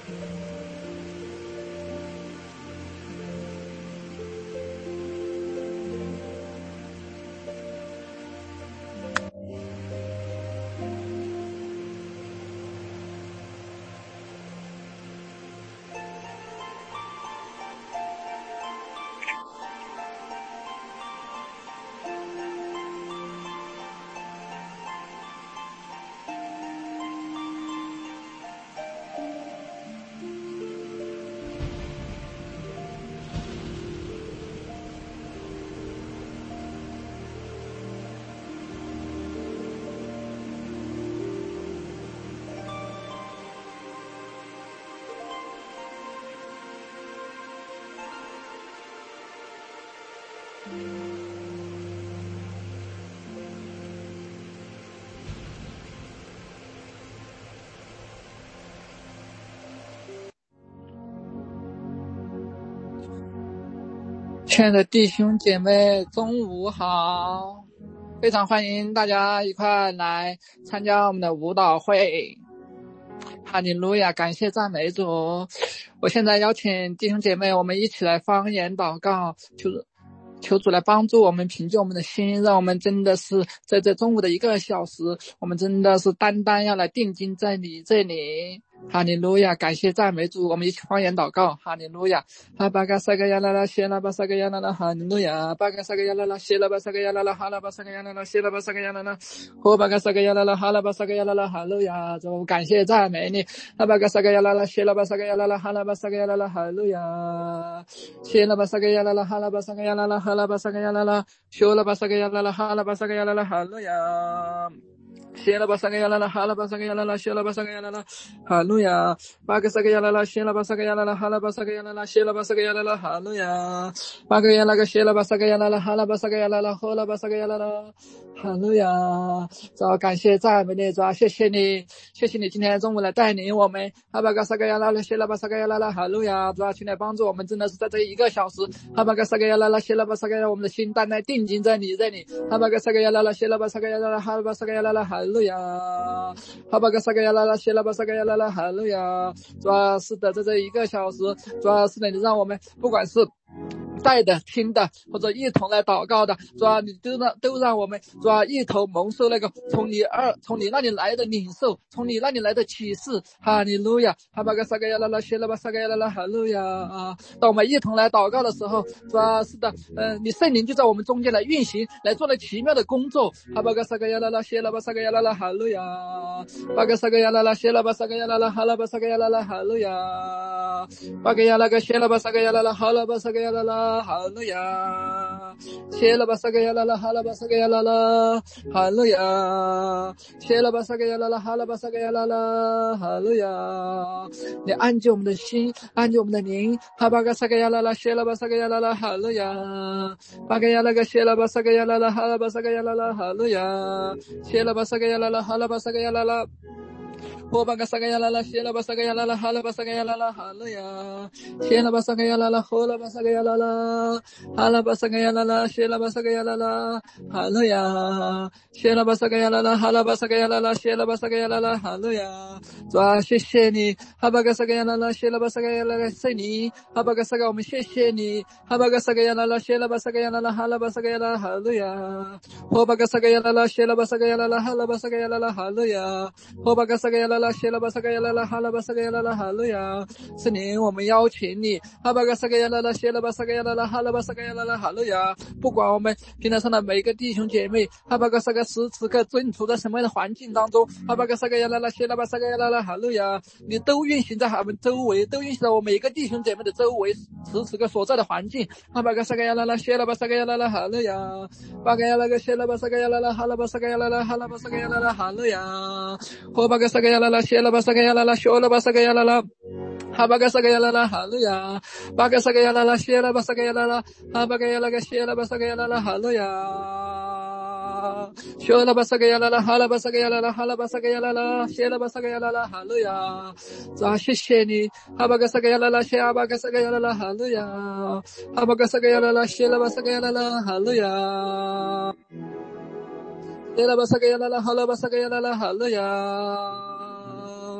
亲爱的弟兄姐妹，中午好！非常欢迎大家一块来参加我们的舞蹈会。哈利路亚，感谢赞美主！我现在邀请弟兄姐妹，我们一起来方言祷告，求主来帮助我们平静我们的心，让我们真的是在这中午的1个小时，我们真的是单单要来定睛在你这里。哈利路亚，感谢赞美主！我们一起方言祷告。哈利路亚，哈巴嘎萨嘎亚拉拉谢拉巴萨嘎亚拉拉，哈利路亚，巴嘎萨嘎亚拉拉谢拉巴萨嘎亚拉拉，哈拉巴萨嘎亚拉拉谢拉巴萨嘎亚拉拉，呼巴嘎萨嘎亚拉拉，哈拉巴萨嘎亚拉拉，哈利路亚！主，感谢赞美你。哈巴嘎萨嘎亚拉拉谢拉巴萨嘎亚拉拉，哈拉巴萨嘎亚拉拉，哈利路亚！谢拉巴萨嘎亚拉拉，哈拉巴萨嘎亚拉拉，哈拉巴萨嘎亚拉拉，修拉巴萨嘎亚拉拉，哈拉巴萨嘎亚拉拉，哈利路亚！谢拉巴萨嘎亚拉拉，哈拉巴萨嘎亚拉拉，谢拉巴萨嘎亚拉拉，哈利路亚！巴嘎萨嘎亚拉拉，谢拉巴萨嘎亚拉拉，哈拉巴萨嘎亚拉拉，谢拉巴萨嘎亚拉拉，哈利路亚！巴嘎亚拉个谢拉巴萨嘎亚拉拉，哈拉巴萨嘎亚拉拉，呼拉巴萨嘎亚拉拉，哈利路亚！主，感谢赞美你，主，谢谢你，谢谢你今天中午来带领我们。哈巴嘎萨嘎亚拉拉，谢拉巴萨嘎亚拉拉，哈利路亚！主，请来帮助我们，真的是在这1个小时。哈巴嘎萨嘎亚拉拉，谢拉巴萨嘎亚拉，我们的心单单定睛在你这里。哈巴嘎萨嘎亚拉拉，谢拉巴萨嘎亚拉拉，哈拉巴萨嘎亚拉拉，哈利路亚！哈巴嘎萨嘎亚拉拉，谢拉巴萨嘎亚拉拉，哈利路亚！主要是的，在这1个小时，主要是的，你让我们不管是在的、听的，或者一同来祷告的，主要你都让我们主要一同蒙受那个从你那里来的领受，从你那里来的启示。哈利路亚！哈巴嘎萨嘎亚拉拉，谢拉巴萨嘎亚拉拉，哈利路亚！当我们一同来祷告的时候，主要是的，你圣灵就在我们中间来运行，来做了奇妙的工作。哈巴嘎萨嘎亚拉拉，谢拉巴萨嘎亚拉拉，哈利路亚！巴嘎萨嘎亚拉拉，谢拉巴萨嘎亚拉拉，哈拉巴萨嘎亚拉拉，哈利路亚！巴嘎亚拉个谢拉巴萨嘎亚拉拉，哈拉巴萨嘎亚拉拉，哈利路亚！谢拉巴萨嘎亚拉拉，哈拉巴萨嘎亚拉拉，哈利路亚！谢拉巴萨嘎亚拉拉，哈拉巴萨嘎亚拉拉，哈利路亚！你安静我们的心，安静我们的灵。哈巴嘎萨嘎亚拉拉，谢拉巴萨嘎亚拉拉，哈利路亚！巴嘎亚拉个谢拉巴萨嘎亚拉拉，哈拉巴萨嘎亚拉拉，哈利路亚！谢拉巴萨嘎亚拉拉，哈拉巴萨嘎亚拉拉。呼巴嘎萨嘎亚拉拉，谢拉巴萨嘎亚拉拉，哈拉巴萨嘎亚拉拉，哈利路亚！谢拉巴萨嘎亚拉拉，呼拉巴萨嘎亚拉拉，哈拉巴萨嘎亚拉拉，谢拉巴萨嘎亚拉拉，哈利路亚！谢拉巴萨嘎亚拉拉，哈拉巴萨嘎亚拉拉，谢拉巴萨嘎亚拉拉，哈利路亚！主啊，谢谢你，哈巴嘎萨嘎亚拉拉，谢拉巴萨嘎亚拉拉，圣灵，哈巴嘎萨嘎，我们谢谢你，哈巴嘎萨嘎亚拉拉，谢拉巴萨嘎亚拉拉，哈拉巴萨嘎亚拉，哈利路亚！呼巴嘎萨嘎亚拉拉，谢拉巴萨嘎亚拉拉，哈拉巴萨嘎亚拉拉，哈利路亚！呼巴嘎萨嘎亚拉拉，谢拉巴萨嘎亚拉拉，哈拉巴萨嘎亚拉拉，哈利路亚！圣灵，我们邀请你，哈巴嘎萨嘎亚拉拉，谢拉巴萨嘎亚拉拉，哈拉巴萨嘎亚拉拉，哈利路亚！不管我们平台上的每一个弟兄姐妹，哈巴嘎萨嘎此刻正处在什么样的环境当中，哈巴嘎萨嘎亚拉拉，谢拉巴萨嘎亚拉拉，哈利路亚！你都运行在我们周围，都运行在我们每一个弟兄姐妹的周围，此刻所在的环境。哈巴嘎萨嘎亚拉拉，谢拉巴萨嘎亚拉拉，哈利路亚！巴嘎亚拉个谢拉巴萨嘎亚拉拉，哈拉巴萨嘎亚拉拉，哈拉巴萨嘎亚拉拉，哈利路亚！呼巴嘎萨嘎亚拉拉，谢拉巴萨嘎亚拉拉，修拉巴萨嘎亚拉拉。哈巴嘎萨嘎亚拉拉，哈利路亚！巴嘎萨嘎亚拉拉，谢拉巴萨嘎亚拉拉，哈巴嘎亚拉个谢拉巴萨嘎亚拉拉，哈利路亚！修拉巴萨嘎亚拉拉，哈拉巴萨嘎亚拉拉，哈拉巴萨嘎亚拉拉，谢拉巴萨嘎亚拉拉，哈利路亚！主，谢谢你，哈巴嘎萨嘎亚拉拉，谢阿巴嘎萨嘎亚拉拉，哈利路亚！哈巴嘎萨嘎亚拉拉，谢拉巴萨嘎亚拉拉，哈利路亚！谢拉巴萨嘎亚拉拉，哈拉巴萨嘎亚拉拉，哈利路亚！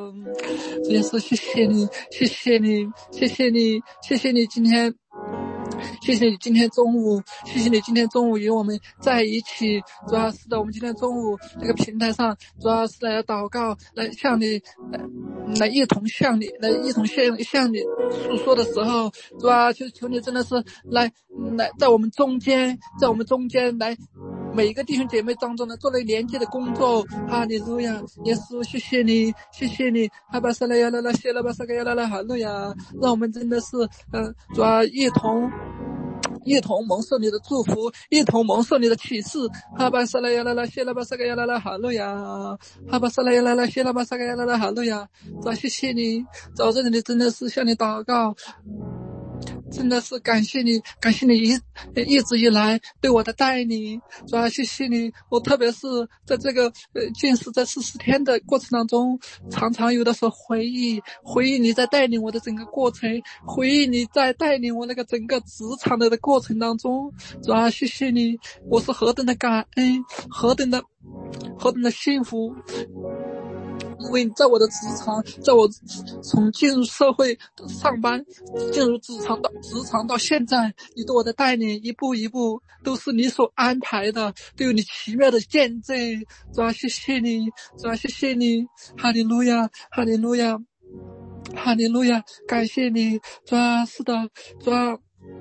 主耶稣，谢谢你，谢谢你，谢谢你，谢谢你今天。谢谢你今天中午，谢谢你今天中午与我们在一起。主要是的，我们今天中午这个平台上，主要是来祷告，来向你，来一同向你诉说的时候，主要求你真的是来在我们中间来。每一个弟兄姐妹当中呢，做了连接的工作。哈利路亚，耶稣，谢谢你，谢谢你，哈巴萨拉亚拉拉谢拉巴萨嘎亚拉拉哈路亚，让我们真的是主要一同蒙受你的祝福，一同蒙受你的启示。哈巴萨拉亚拉拉谢拉巴萨嘎亚拉拉哈路亚，哈巴萨拉亚拉拉谢拉巴萨嘎亚拉拉哈路亚。主，谢谢你，早这里真的是向你祷告。真的是感谢你一直以来对我的带领，主要谢谢你。我特别是在这个近视这40天的过程当中，常常有的时候回忆你在带领我的整个过程，回忆你在带领我那个整个职场的过程当中，主要谢谢你，我是何等的感恩，何等的幸福。因为在我的职场，在我从进入社会上班，进入职场到现在，你对我的带领一步一步都是你所安排的，都有你奇妙的见证。主啊，谢谢你，主啊，谢谢你，哈利路亚，哈利路亚，哈利路亚，感谢你，主啊，是的，主啊。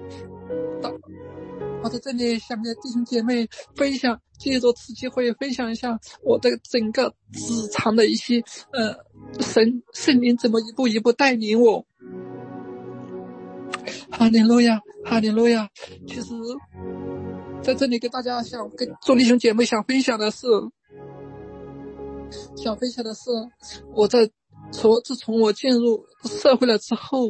我在这里想跟弟兄姐妹分享，借着此机会分享一下我的整个职场的一些圣灵怎么一步一步带领我。哈利路亚，哈利路亚。其实在这里跟大家跟众弟兄姐妹想分享的是，我自从我进入社会了之后，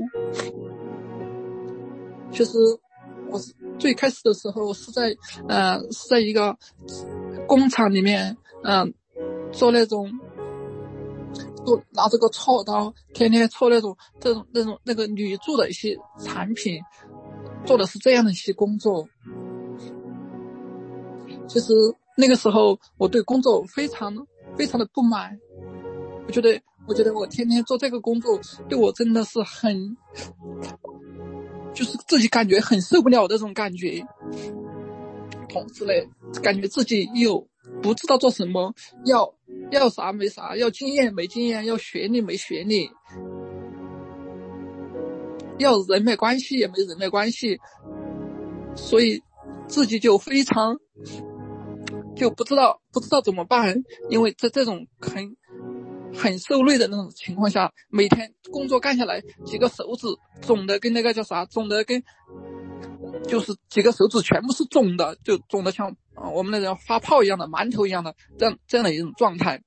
其实我是最开始的时候是在一个工厂里面，做那拿这个锉刀，天天锉那个铝铸的一些产品，做的是这样的一些工作。其实那个时候我对工作非常的不满，我觉得我天天做这个工作，对我真的是就是自己感觉很受不了的这种感觉，同时呢，感觉自己又不知道做什么，要啥没啥，要经验没经验，要学历没学历，要人脉关系也没人脉关系，所以自己就非常就不知道怎么办。因为在这种很受累的那种情况下，每天工作干下来，几个手指肿的跟那个叫啥，肿的跟就是几个手指全部是肿的，就肿的像我们那种发泡一样的馒头一样的这样的一种状态。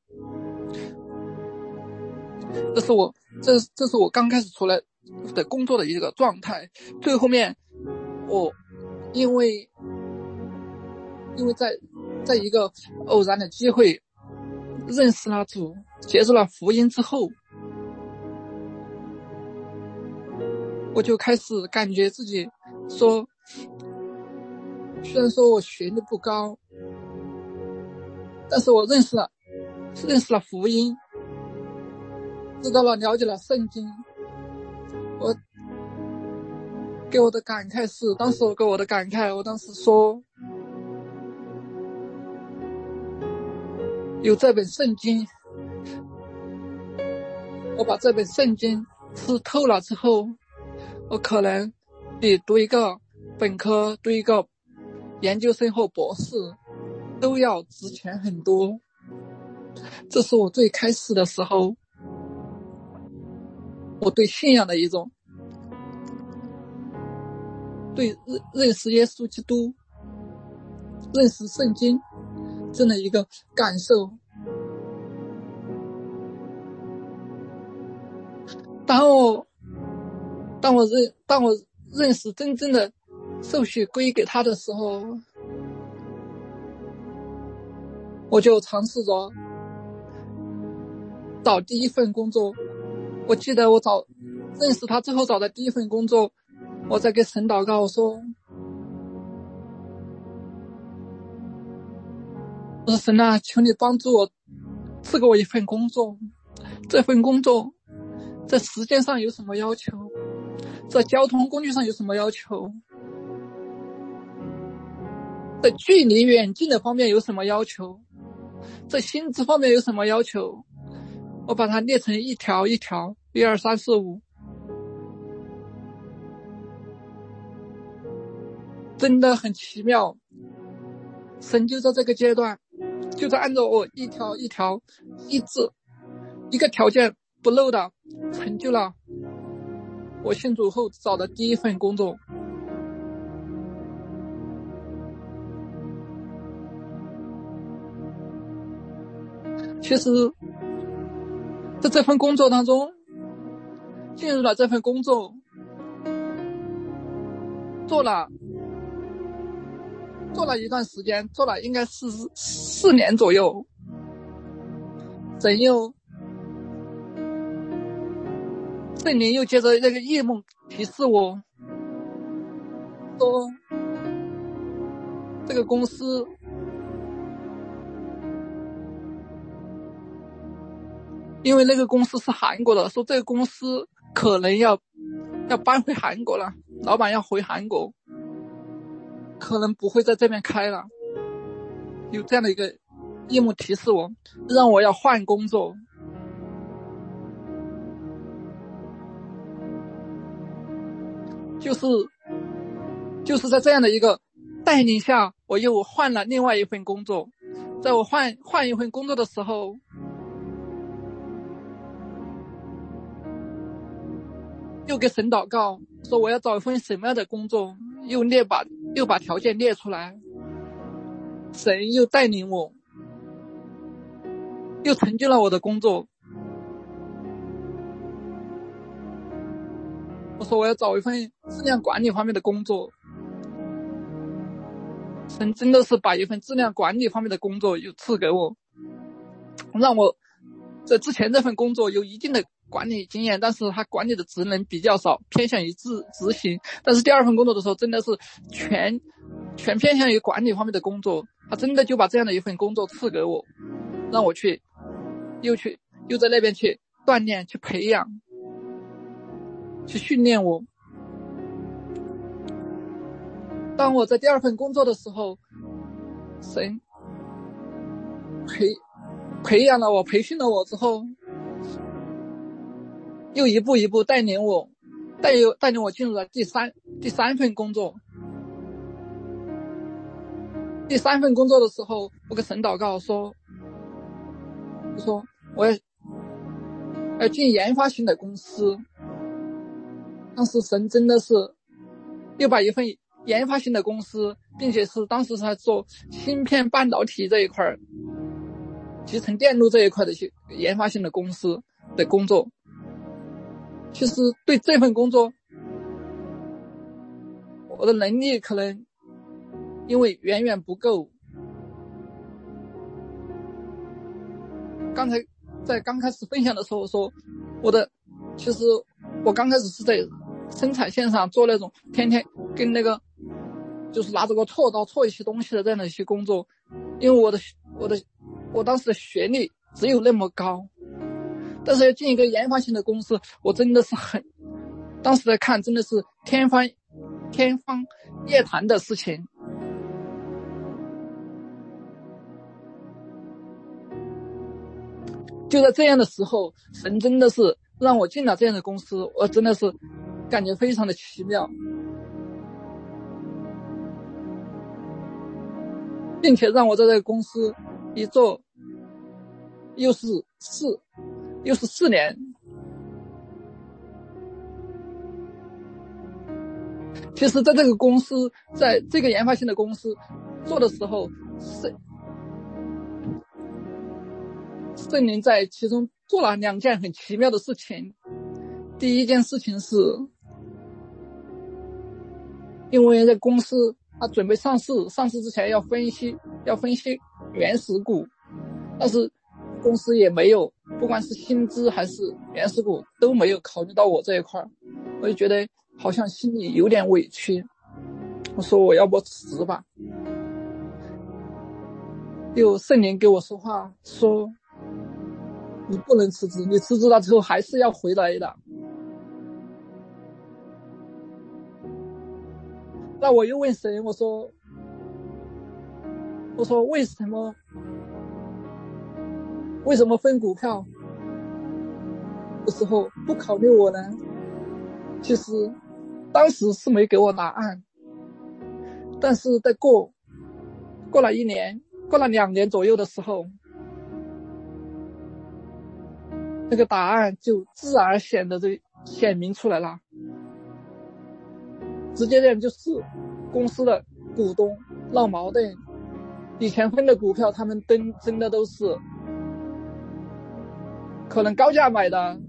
这是我刚开始出来的工作的一个状态。最后面我因为在一个偶然的机会认识了主，接受了福音之后，我就开始感觉自己说，虽然说我学历不高，但是我认识了福音，了解了圣经。我给我的感慨是，我当时说，有这本圣经，我把这本圣经吃透了之后，我可能比读一个本科、读一个研究生或博士都要值钱很多。这是我最开始的时候，我对信仰的一种，对认识耶稣基督、认识圣经这样的一个感受。当我认识真正的受许归给他的时候，我就尝试着找第一份工作。我记得我认识他之后找的第一份工作，我在给神祷告，我说神啊，求你帮助我，赐给我一份工作。 这份工作在时间上有什么要求，在交通工具上有什么要求，在距离远近的方面有什么要求，在薪资方面有什么要求，我把它列成一条一条，1、2、3、4、5，真的很奇妙。神就在这个阶段，就在按照我一条一条一字一个条件不漏的成就了我信主后找的第一份工作。其实在这份工作当中，进入了这份工作，做了一段时间，做了应该是4年左右。圣灵又接着这个异梦提示我说，这个公司因为那个公司是韩国的，说这个公司可能要搬回韩国了，老板要回韩国，可能不会在这边开了。有这样的一个异梦提示我，让我要换工作。就是在这样的一个带领下，我又换了另外一份工作。在我换一份工作的时候，又给神祷告，说我要找一份什么样的工作，又把条件列出来。神又带领我，又成就了我的工作。我说我要找一份质量管理方面的工作。神真的是把一份质量管理方面的工作又赐给我，让我在之前这份工作有一定的管理经验，但是他管理的职能比较少，偏向于执行。但是第二份工作的时候，真的是全偏向于管理方面的工作，他真的就把这样的一份工作赐给我，让我又在那边去锻炼、去培养、去训练我。当我在第二份工作的时候，神培养了我、培训了我之后，又一步一步带领我进入了第三份工作。第三份工作的时候，我跟神祷告说我要进研发型的公司。当时神真的是又把一份研发型的公司，并且是当时是在做芯片半导体这一块、集成电路这一块的研发型的公司的工作。其实对这份工作，我的能力可能因为远远不够。在刚开始分享的时候说，其实我刚开始是在生产线上做那种天天跟那个就是拿着个锉刀锉一些东西的这样的一些工作。因为我当时的学历只有那么高，但是要进一个研发型的公司，我真的是当时来看真的是天方夜谭的事情。就在这样的时候，神真的是让我进了这样的公司，我真的是感觉非常的奇妙，并且让我在这个公司一做又是4年。其实在这个公司，在这个研发型的公司做的时候，圣灵在其中做了2件很奇妙的事情。第一件事情是，因为这公司它准备上市之前要分析原始股，但是公司也没有，不管是薪资还是原始股都没有考虑到我这一块，我就觉得好像心里有点委屈。我说我要不辞职吧。又圣灵给我说话说， 你不能辞职，你辞职了之后还是要回来的。那我又问神，我说为什么分股票的时候不考虑我呢？其实当时是没给我答案，但是在过了1年，过了2年左右的时候，那个答案就自然而显明出来了。直接点就是公司的股东闹矛盾，以前分的股票他们真的都是可能高价买的，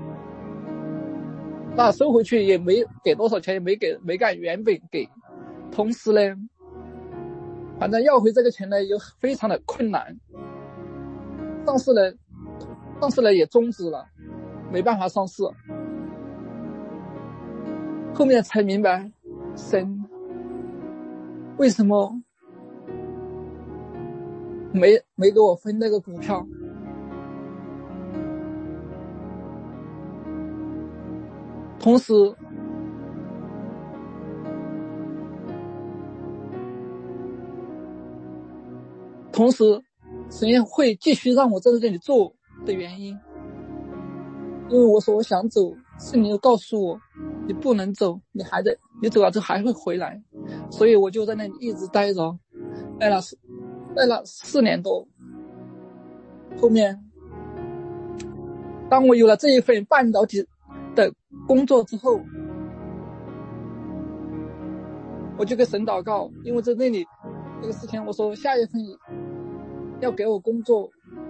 那收回去也没给多少钱，也没干原本给，同时呢反正要回这个钱呢又非常的困难，上市呢也终止了，没办法上市。后面才明白神为什么没给我分那个股票。同时神会继续让我在这里做的原因，因为我说我想走，圣灵又告诉我你不能走，你走了之后还会回来，所以我就在那里一直待着，待了4年多。后面当我有了这一份半导体的工作之后，我就跟神祷告，因为在那里这个事情，我说下一份要给我工作，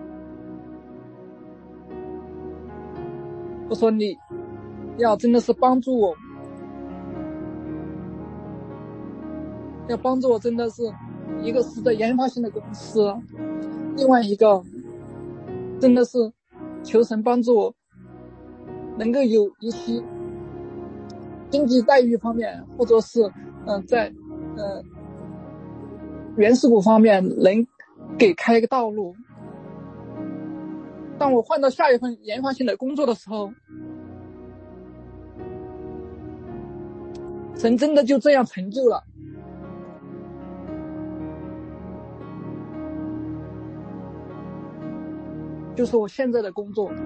我说你要真的是帮助我，真的是一个是在研发性的公司，另外一个真的是求神帮助我能够有一些经济待遇方面，或者是在原始股方面能给开一个道路。当我换到下一份研发性的工作的时候，神真的就这样成就了。就是我现在的工作。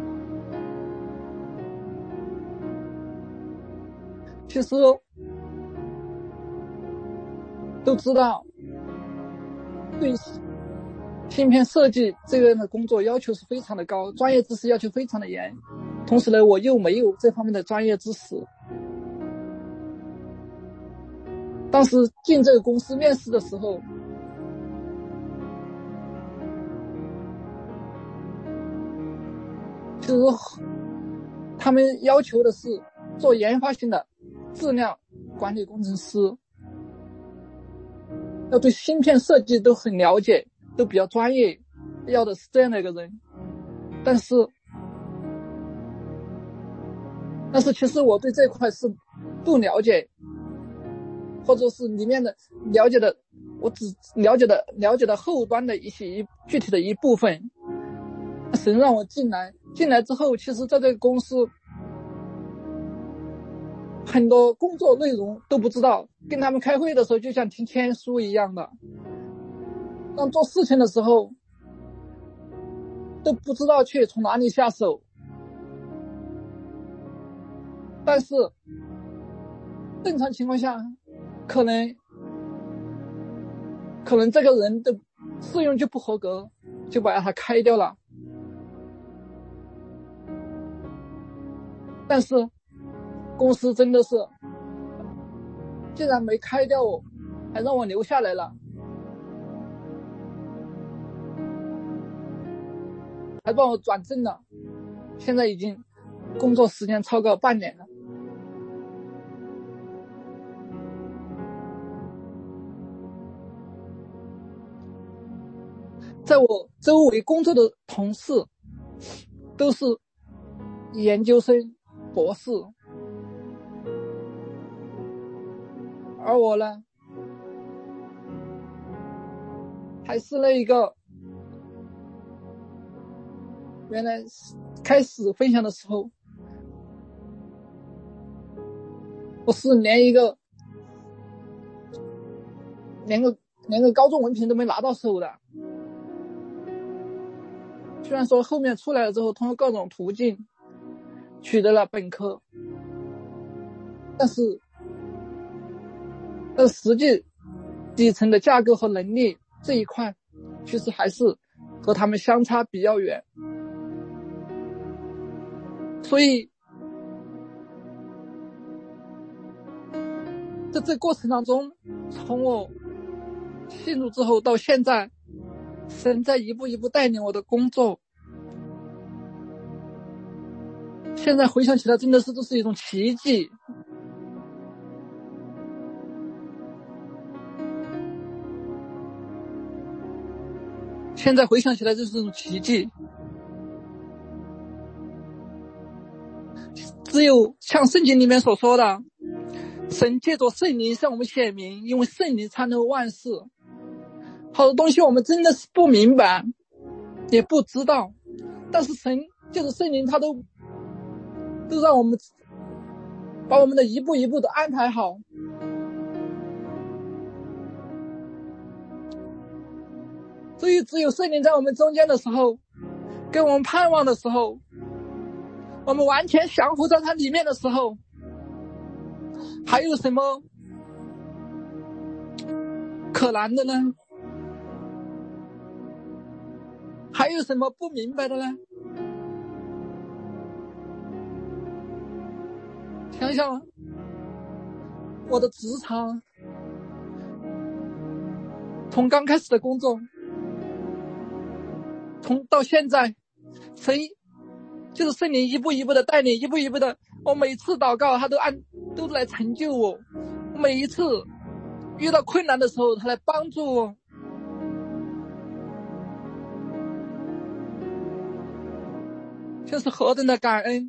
其实都知道对芯片设计这个的工作要求是非常的高，专业知识要求非常的严，同时呢我又没有这方面的专业知识。当时进这个公司面试的时候，其实他们要求的是做研发性的质量管理工程师，要对芯片设计都很了解，都比较专业，要的是这样的一个人。但是其实我对这块是不了解，或者是里面的了解的，我只了解的后端的一些具体的一部分。神让我进来之后，其实在这个公司很多工作内容都不知道，跟他们开会的时候就像听天书一样的，当做事情的时候都不知道去从哪里下手。但是正常情况下可能这个人的试用就不合格，就把他开掉了。但是公司真的是既然没开掉我，还让我留下来了，还帮我转正了，现在已经工作时间超过半年了。在我周围工作的同事都是研究生、博士，而我呢，还是那一个原来开始分享的时候，我是连个高中文凭都没拿到手的。虽然说后面出来了之后，通过各种途径取得了本科，但是实际底层的架构和能力这一块，其实还是和他们相差比较远。所以在这过程当中，从我信主之后到现在，神在一步一步带领我的工作。现在回想起来，真的是这是一种奇迹。现在回想起来，这是一种奇迹。只有像圣经里面所说的，神借着圣灵向我们显明，因为圣灵参透万事。好多东西我们真的是不明白，也不知道，但是神借着圣灵，他都让我们把我们的一步一步的安排好。所以只有圣灵在我们中间的时候，跟我们盼望的时候，我们完全降服在他里面的时候，还有什么可难的呢？还有什么不明白的呢？想想我的职场，从刚开始的工作，到现在，神就是圣灵一步一步的带领，一步一步的，我每次祷告他都来成就我，每一次遇到困难的时候他来帮助我。这是何等的感恩！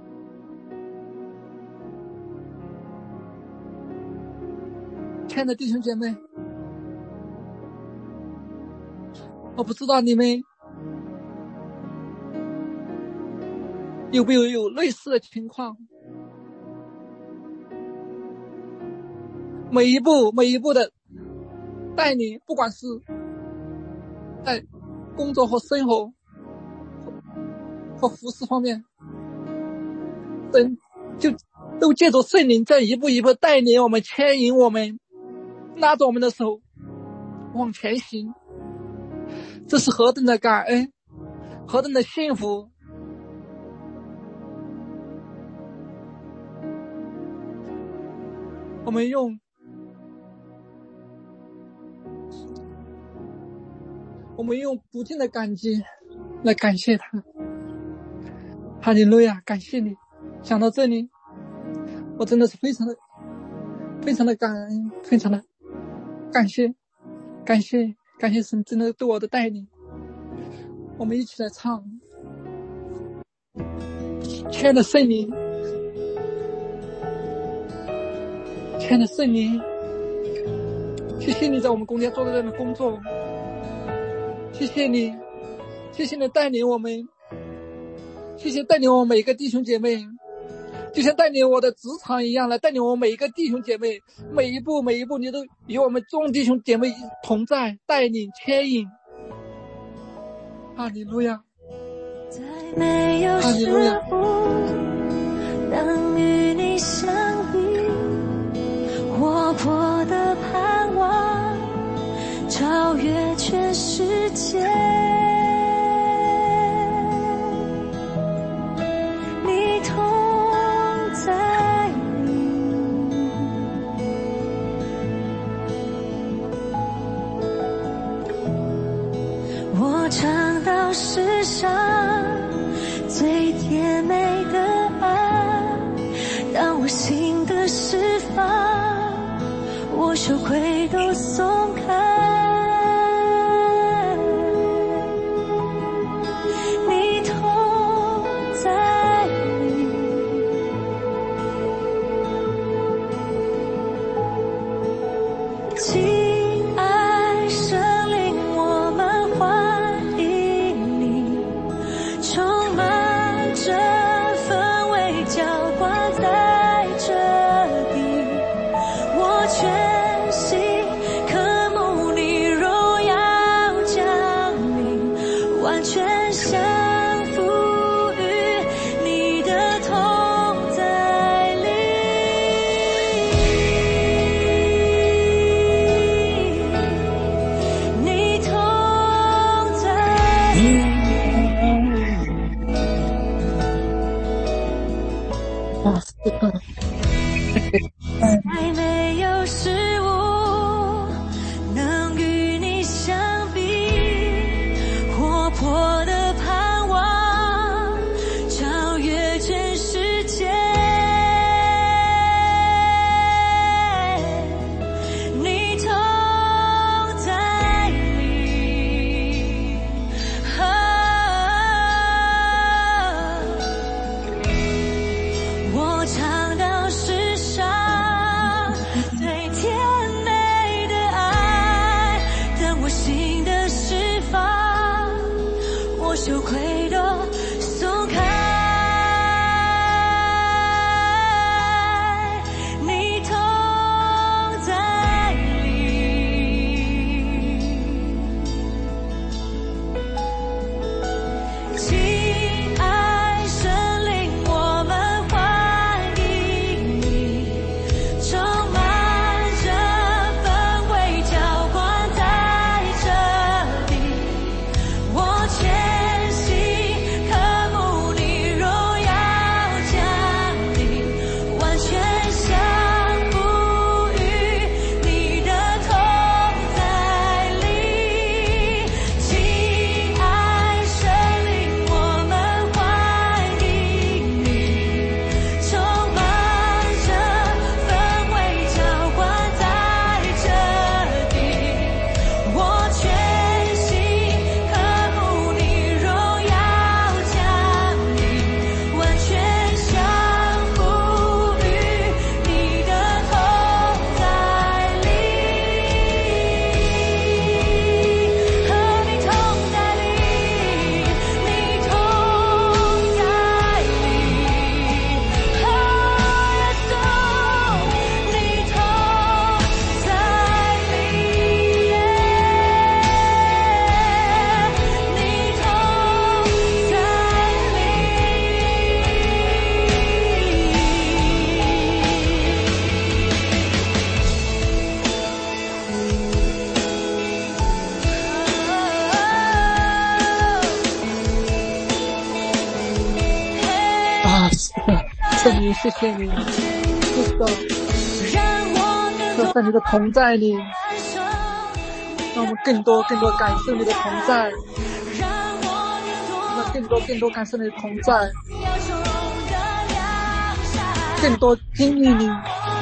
亲爱的弟兄姐妹，我不知道你们有没有类似的情况，每一步的带领，不管是在工作和生活和服侍方面，神就都借着圣灵在一步一步带领我们，牵引我们，拉着我们的手往前行。这是何等的感恩，何等的幸福！我们用不尽的感激来感谢他。哈利路亚，感谢你。想到这里，我真的是非常的感恩，非常的感谢神真的对我的带领。我们一起来唱，亲爱的圣灵，亲爱的圣灵，谢谢你在我们公家做的这样的工作，谢谢你带领我们，谢谢带领我们每一个弟兄姐妹，就像带领我的职场一样，来带领我们每一个弟兄姐妹，每一步你都与我们众弟兄姐妹同在，带领牵引。哈利路亚， 在没有事物能与你相比，活泼的盼望超越全世界。你同在里，我尝到世上最甜美的爱，当我心的释放，我羞愧都松开。你同在里，亲爱圣灵，我们欢迎你充啊，是的， 再没有事物能与你相比，活泼的盼望超越全世界。你同在里，我尝到世上最甜美的爱，当我心的释放，我羞愧都松开。你同在里，亲爱神灵，我们欢迎你，充满着氛围，浇灌在这里。我全心渴慕你荣耀降临，完全降服于你的同在里。亲爱神灵，我们欢迎你，充满着氛围，浇灌在这里。我全心渴慕你荣耀降临，完全降服于你的同在里。和你同在里，你同在里，哦，耶稣，你同在里，你同啊，是的，圣灵，谢谢你，是的，就在你的同在里，让我们更多感受你的同在，那更多感受你的同在，更多经历你。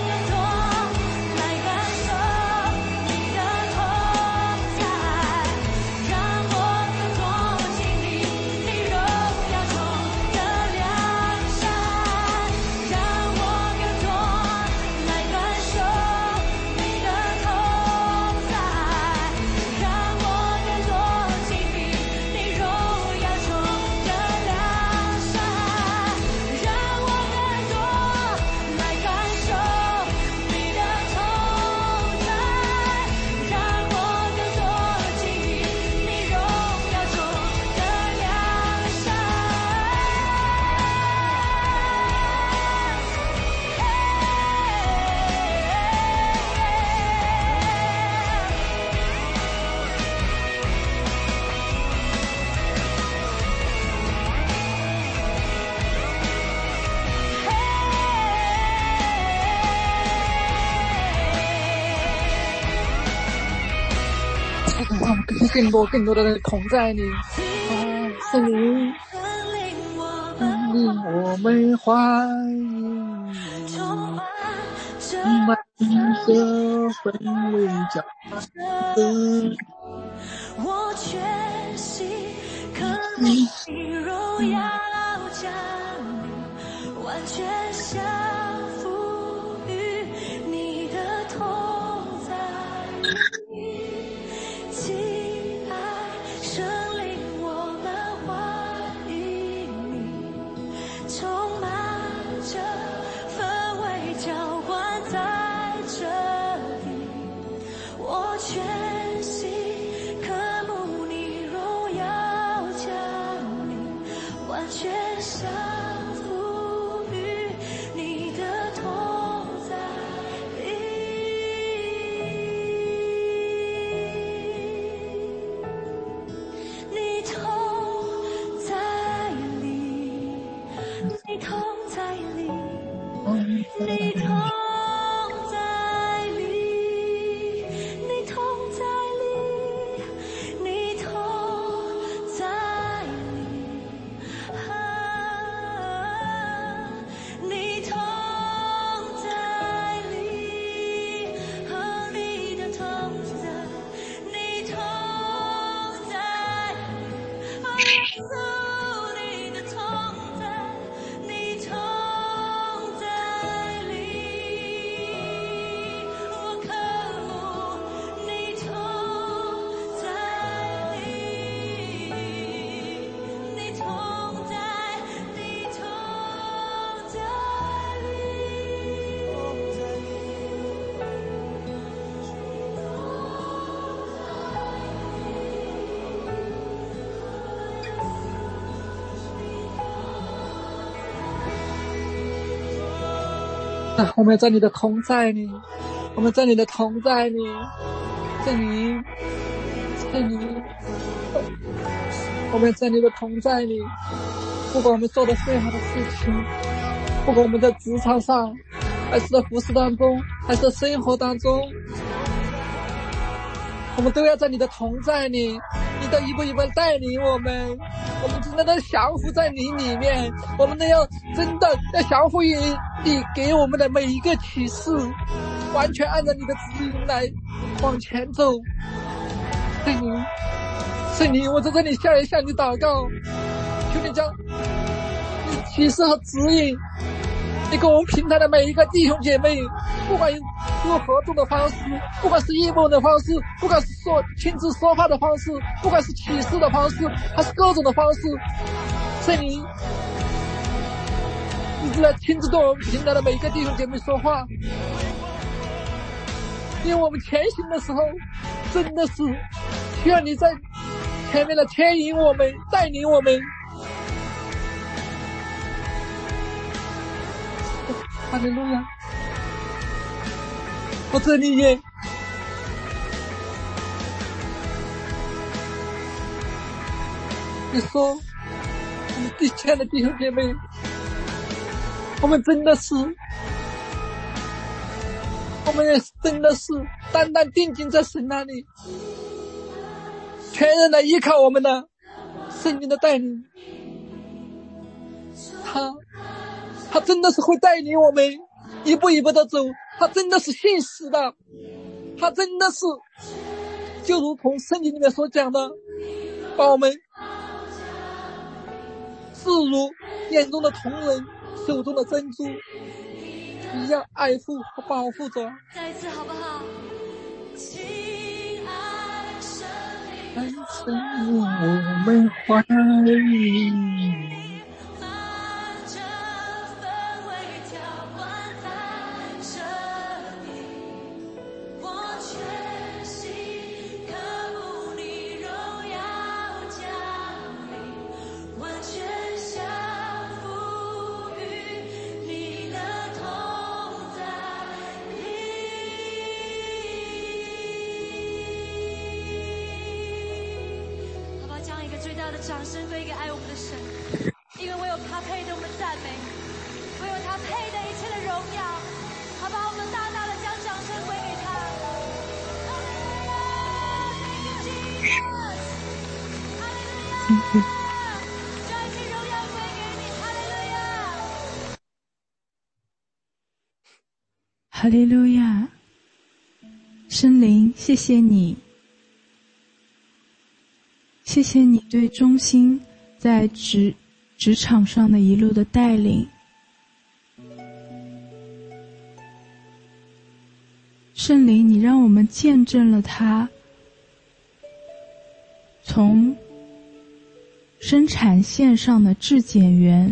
让我们更多的同在你，圣灵，我们欢迎你，充满着氛围浇灌。 我全心渴慕你荣耀降临，完全降服于你的同在里。亲爱神灵，我们欢迎你，充满着氛围，浇灌在这里。我全心渴慕你荣耀降临，完全降服于你的同在里。你同在里，你同在里。 你同在里，你同在里，你同在里，你同在里，你的同在，你同在里，你的同在，你同在里，我渴慕你同在里，你同在，你同在我们在你的同在里，我们在你的同在里，圣灵，我们在你的同在里，不管我们做的最好的事情，不管我们在职场上，还是在服侍当中，还是在生活当中，我们都要在你的同在里，你都一步一步带领我们真的都降服在你里面，我们都要真的要降服于你给我们的每一个启示，完全按照你的指引来往前走。圣灵，我在这里向你祷告，求你将你启示和指引，你给我们平台的每一个弟兄姐妹，不管用合作的方式，不管是异梦的方式，不管是亲自说话的方式，不管是启示的方式，还是各种的方式，圣灵一直来亲自对我们平台的每一个弟兄姐妹说话，因为我们前行的时候真的是需要你在前面的牵引我们，带领我们。哈利路亚！我这里也你说我们亲爱的弟兄姐妹，我们真的是单单定睛在神那里，全然的依靠我们的圣灵的带领，他真的是会带领我们一步一步的走，他真的是信实的，他真的是就如同圣经里面所讲的，把我们视如眼中的瞳人，手中的珍珠一样爱护和保护着。 再一次好不好？亲爱神灵， 入我们怀里， 满着氛围浇灌在生命，我全心渴慕你荣耀降临，完全降服于你的同在里。好吧，将一个最大的掌声归给爱我们的神，因为唯有他配得我们赞美，唯有他配得一切的荣耀。好吧，我们大大的将掌声归给他。哈利路亚 ，Thank you Jesus， 哈利路亚，将一切荣耀归给你，哈利路亚， 哈利路亚！圣灵，谢谢你，谢谢你对中心在职场上的一路的带领。圣灵，你让我们见证了他从生产线上的质检员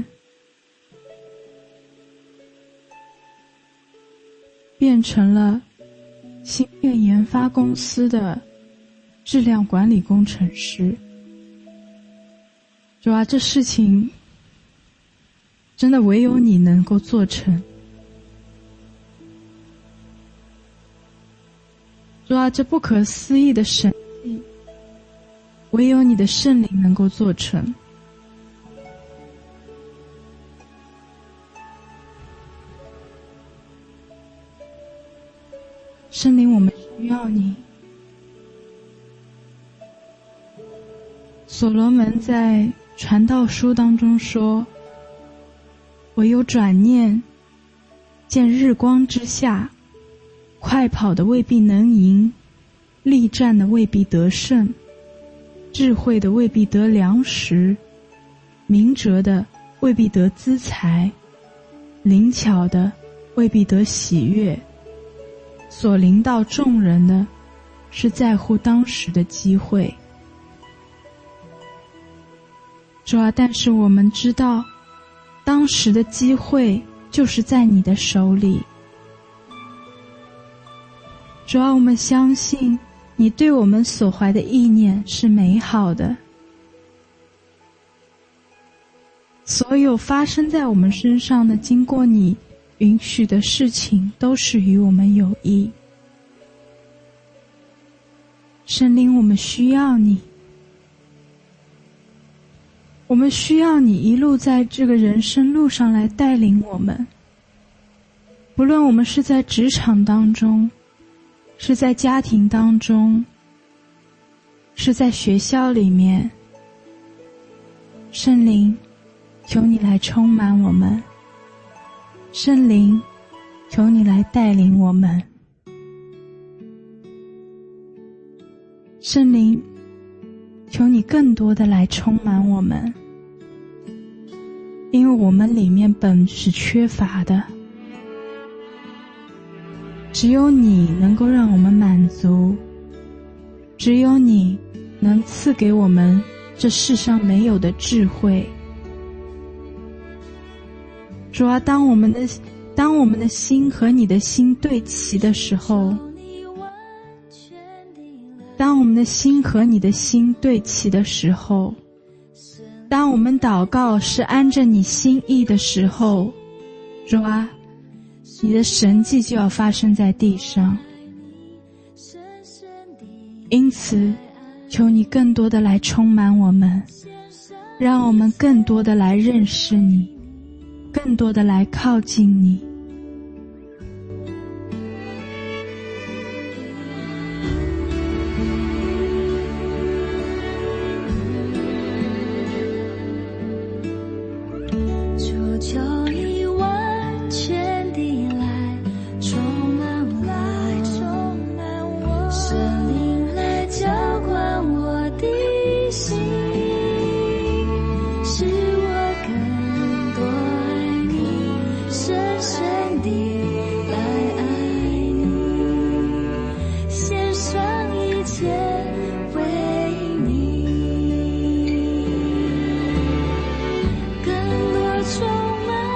变成了芯片研发公司的质量管理工程师。主啊，这事情真的唯有你能够做成。主啊，这不可思议的神迹，唯有你的圣灵能够做成。 圣灵，我们需要你。所罗门在传道书当中说，唯有转念，见日光之下，快跑的未必能赢，力战的未必得胜，智慧的未必得粮食，明哲的未必得资财，灵巧的未必得喜悦，所临到众人的是在乎当时的机会。主啊，但是我们知道当时的机会就是在你的手里。主啊，我们相信你对我们所怀的意念是美好的，所有发生在我们身上的经过你允许的事情都是与我们有益。圣灵，我们需要你，我们需要你一路在这个人生路上来带领我们，不论我们是在职场当中，是在家庭当中，是在学校里面，圣灵，求你来充满我们，圣灵，求你来带领我们，圣灵，求你更多的来充满我们，因为我们里面本是缺乏的，只有你能够让我们满足，只有你能赐给我们这世上没有的智慧。主啊，当我们的心和你的心对齐的时候，当我们的心和你的心对齐的时候，当我们祷告是按着你心意的时候，主啊，你的神迹就要发生在地上。因此，求你更多的来充满我们，让我们更多的来认识你，更多的来靠近你。 充满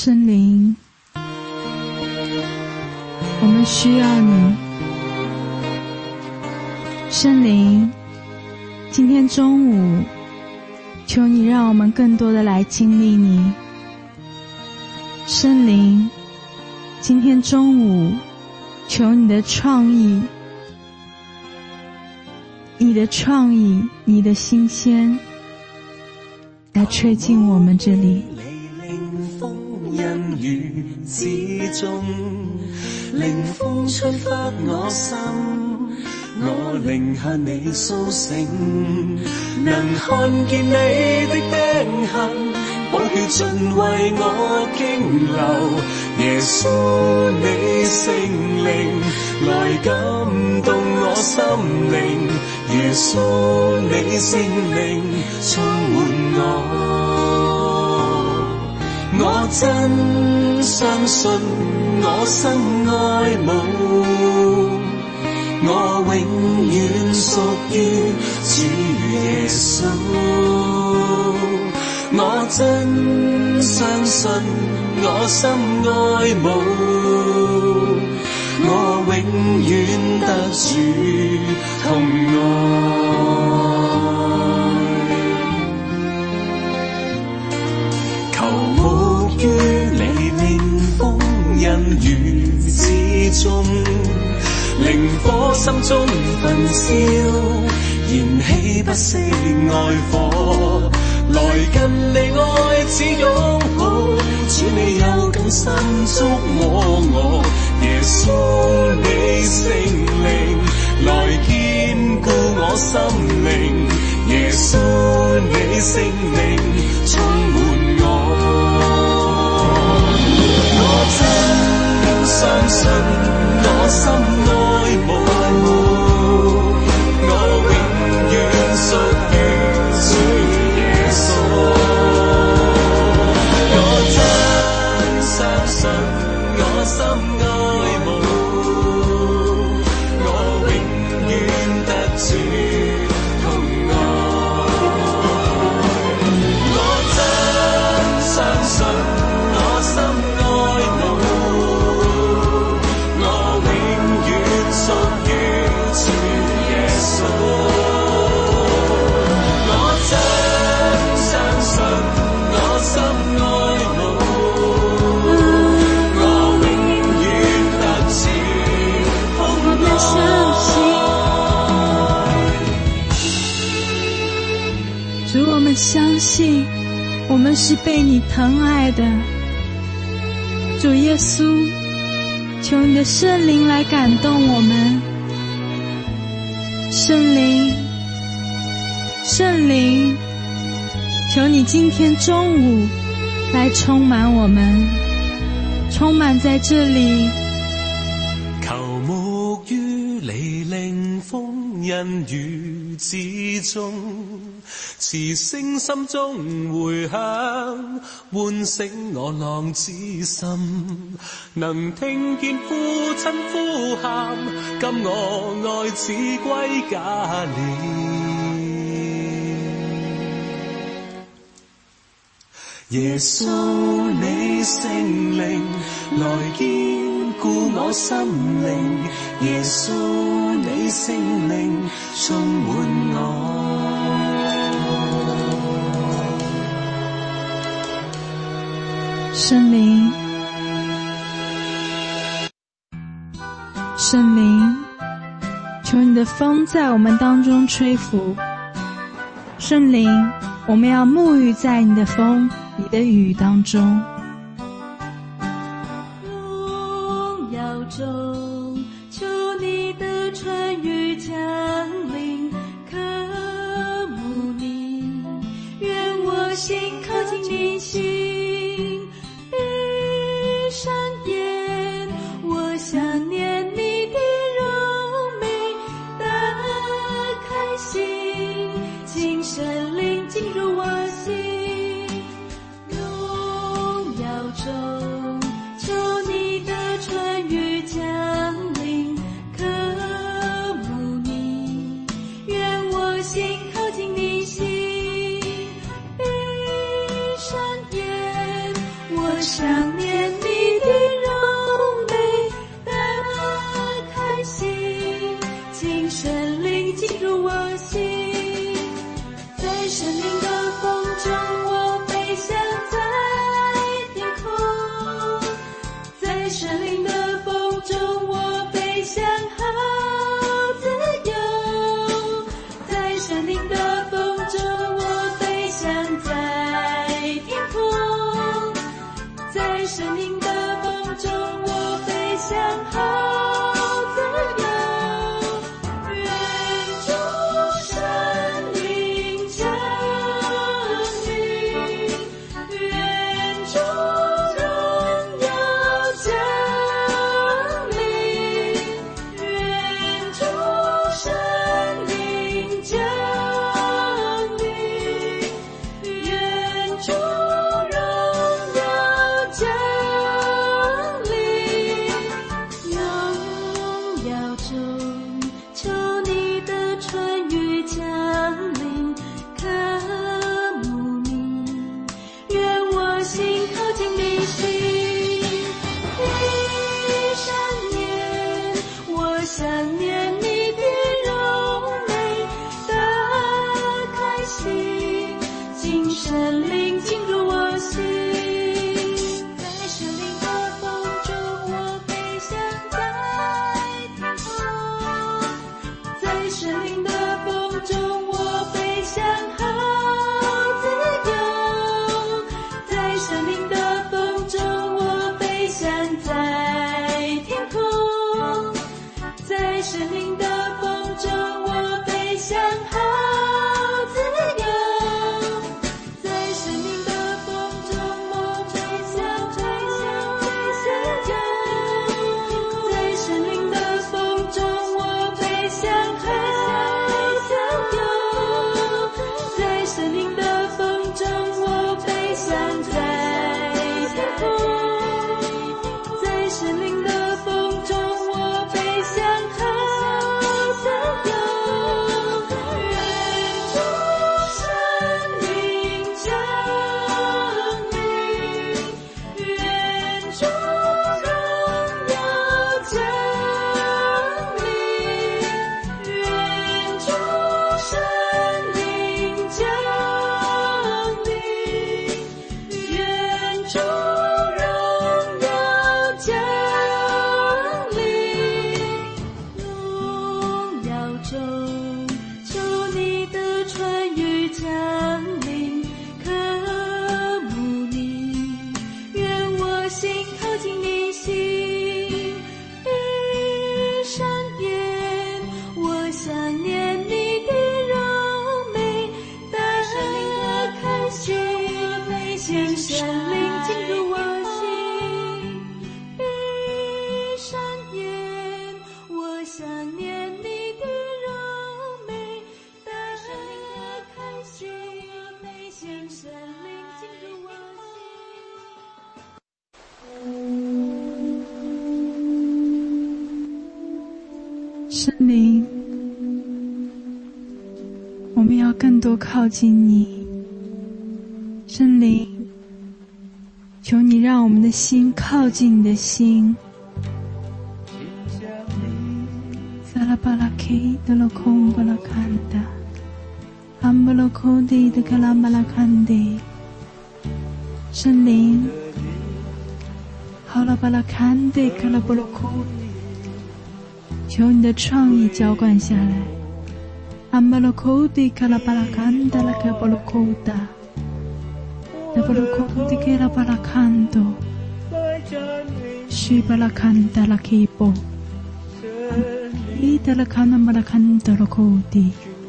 圣灵，我们需要你。圣灵，今天中午，求你让我们更多的来经历你。圣灵，今天中午，求你的创意，你的创意，你的新鲜，来吹进我们这里。 因雨之中，凌風吹拂我心，我靈向你甦醒，能看見你的釘痕，寶血盡為我經流，耶穌你聖靈來感動我心靈，耶穌你聖靈充滿我真相信我生愛慕，我永遠屬於主耶穌。我真相信我心愛慕，我永遠得主同於你令風因雨之中，靈火心中焚燒，燃起不息愛火，來跟你愛子擁抱，主你有更深觸我，耶穌你聖靈來堅固我心靈，耶穌你聖靈充滿我真相信我心愛慕，我永遠屬於主耶穌。我真相信我心愛慕，我永遠得主同愛。我真相信我心相信我们是被你疼爱的，主耶稣，求你的圣灵来感动我们。圣灵，圣灵，求你今天中午来充满我们，充满在这里。 求沐於你令風因雨之中，慈聲心中回響，喚醒我浪子心，能聽見父親呼喊，今我愛子歸家了。耶穌你聖靈來堅固我心靈，耶穌你聖靈充滿我。 聖靈，聖靈，求你的風在我們當中吹拂。聖靈，我們要沐浴在你的風、你的雨當中。 榮耀中，求你的春雨降臨，渴慕你，願我心靠近你心。闭上眼，我想念你的柔美，打開心，請聖靈進入我心。榮耀中，求你的春雨降在神灵的风中，我飞翔好自由。在神灵的风中，我飞翔在天空。在神灵的风中，我飞翔好自由。愿主神灵降临，愿主荣耀降临，愿主神灵降临，愿主荣耀降临。荣耀中，求你的春雨降临，渴慕你，愿我心靠近你心。一闪念，我想念你的柔美的开心，请神灵进入我心。在神灵的风中，我飞翔在天空。在神灵的风中，我飞翔好自由。在神灵的风中，我飞翔在天空。在神灵的风中，我飞翔好自由。在神灵的风中，我飞翔自由。在神灵的风中，我飞翔好自由。在神灵的风中，我飞翔在天空。在神灵的风中，我飞翔好自由。愿主神灵降临，愿主荣耀降临，愿主神灵降临，愿主荣耀降临。荣耀中，求你的春雨降临，渴慕你，愿我心靠近你心。一闪念，我想念你的柔美的开心，请神灵进入我心。一闪念，我想念你的柔美的开心，请神灵进入我圣灵，我们要更多靠近你。圣灵，求你让我们的心靠近你的心。萨拉巴拉 K 德罗空巴拉坎达，安巴罗库迪德卡拉巴拉坎迪。圣灵，好拉巴拉坎迪卡拉巴罗库，求你的创意浇灌下来。安巴罗库迪卡拉巴拉坎达拉卡巴罗库达。Nabalokoti ke la balakando, shi balakanda la kipo, ita la kana balakanda la kodi,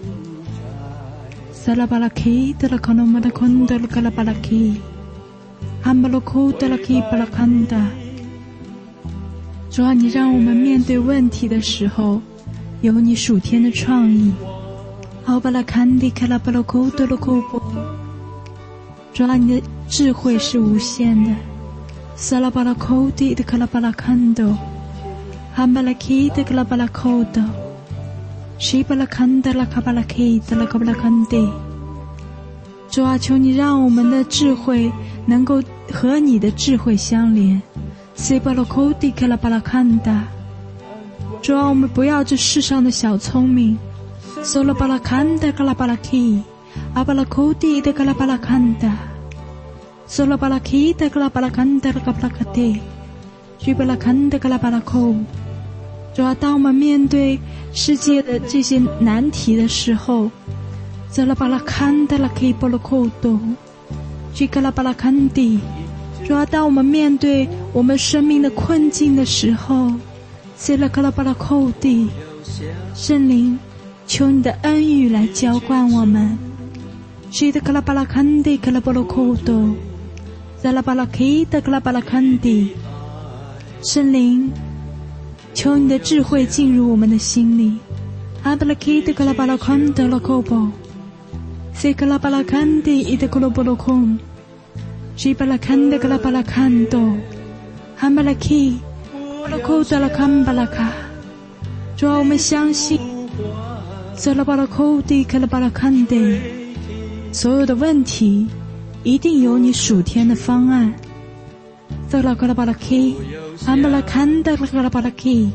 sala balakita la kana balakanda la kala balaki, hambalokota la ki balakanda。主啊，你让我们面对问题的时候，有你属天的创意。好balakandi kala balokota la kupo。主啊，你的智慧是无限的。萨拉巴拉寇迪的卡拉巴拉坎多，哈巴拉基的卡拉巴拉寇多，西巴拉坎德拉卡巴拉基的拉卡巴拉坎迪。主啊，求你让我们的智慧能够和你的智慧相连。西巴拉寇迪卡拉巴拉坎达。主啊，我们不要这世上的小聪明。索拉巴拉坎德卡拉巴拉基。阿巴拉库蒂的格拉巴拉坎达，索拉巴拉基的格拉巴拉坎达拉格巴拉卡蒂， 须巴拉坎德格拉巴拉扣。主要当我们面对世界的这些难题的时候，泽拉巴拉坎德拉基波罗扣多，须格拉巴拉坎迪。主要当我们面对我们生命的困境的时候，泽拉格拉巴拉扣迪，圣灵，求你的恩雨来浇灌我们。须的格拉巴拉坎迪格拉波罗扣多，泽拉巴拉基的格拉巴拉坎迪。圣灵，求你的智慧进入我们的心里。阿巴拉基的格拉巴拉坎德拉扣波，塞格拉巴拉坎迪伊的格罗波罗空，西巴拉坎的格拉巴拉坎多，哈巴拉基波罗扣德拉坎巴拉卡。主啊，我们相信，塞拉巴拉扣迪格拉巴拉坎迪，所有的问题一定有你属天的方案。塞拉格拉巴拉基。哈巴拉坎德格拉巴拉基，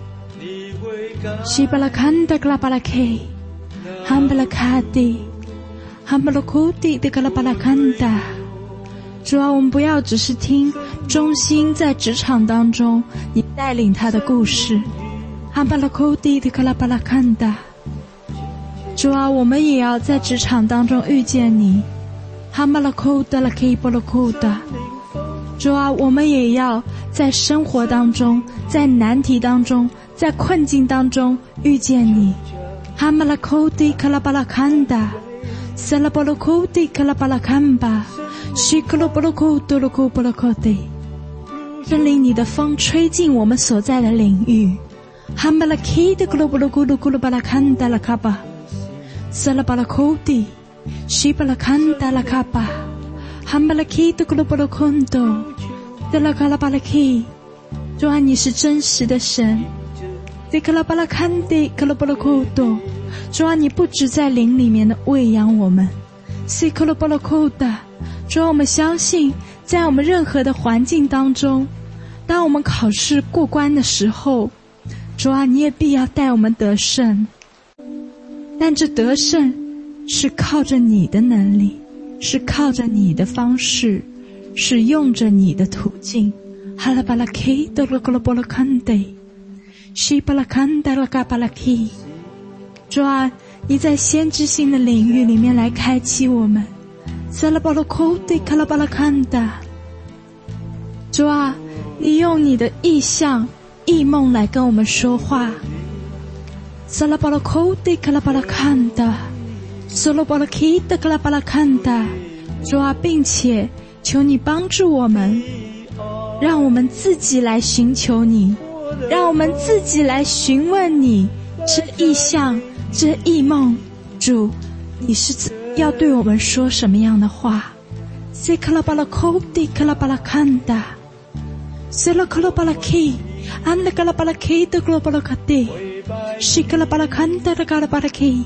西巴拉坎德格拉巴拉基，哈巴拉卡迪，哈巴拉库迪的格拉巴拉坎达。主啊，我们不要只是听忠心在职场当中你带领他的故事，哈巴拉库迪的格拉巴拉坎达。主啊，我们也要在职场当中遇见你，哈巴拉库德拉基波罗库达。主啊，我们也要在生活当中，在难题当中，在困境当中遇见你。哈马拉库迪卡拉巴拉坎达，萨拉波罗库迪卡拉巴拉坎巴，西克罗波罗库多罗库波罗库迪。圣灵，你的风吹进我们所在的领域。哈马拉基的克罗波罗库鲁库鲁巴拉坎达拉卡巴，萨拉巴拉库迪，西巴拉坎达拉卡巴。哈巴拉基的格罗波罗空多，德拉卡拉巴拉基，主啊，你是真实的神。德卡拉巴拉坎的格罗波罗空多，主啊，你不只在灵里面的喂养我们。西格罗波罗空达，主啊，我们相信，在我们任何的环境当中，当我们考试过关的时候，主啊，你也必要带我们得胜。但这得胜是靠着你的能力。是靠着你的方式，是用着你的途径。哈拉巴拉基德罗格罗波罗坎德，西巴拉坎德拉嘎巴拉基。主啊，你在先知性的领域里面来开启我们。萨拉巴罗库德卡拉巴拉坎达。主啊，你用你的意象、异梦来跟我们说话。萨拉巴罗库德卡拉巴拉坎达。索罗巴拉基的格拉巴拉坎达，主啊，并且求你帮助我们，让我们自己来寻求你，让我们自己来询问你这意象、这异梦。主，你是要对我们说什么样的话？塞克拉巴拉库迪克拉巴拉坎达，塞拉克拉巴拉基，安德格拉巴拉基的格拉巴拉卡迪，西克拉巴拉坎达的格拉巴拉基。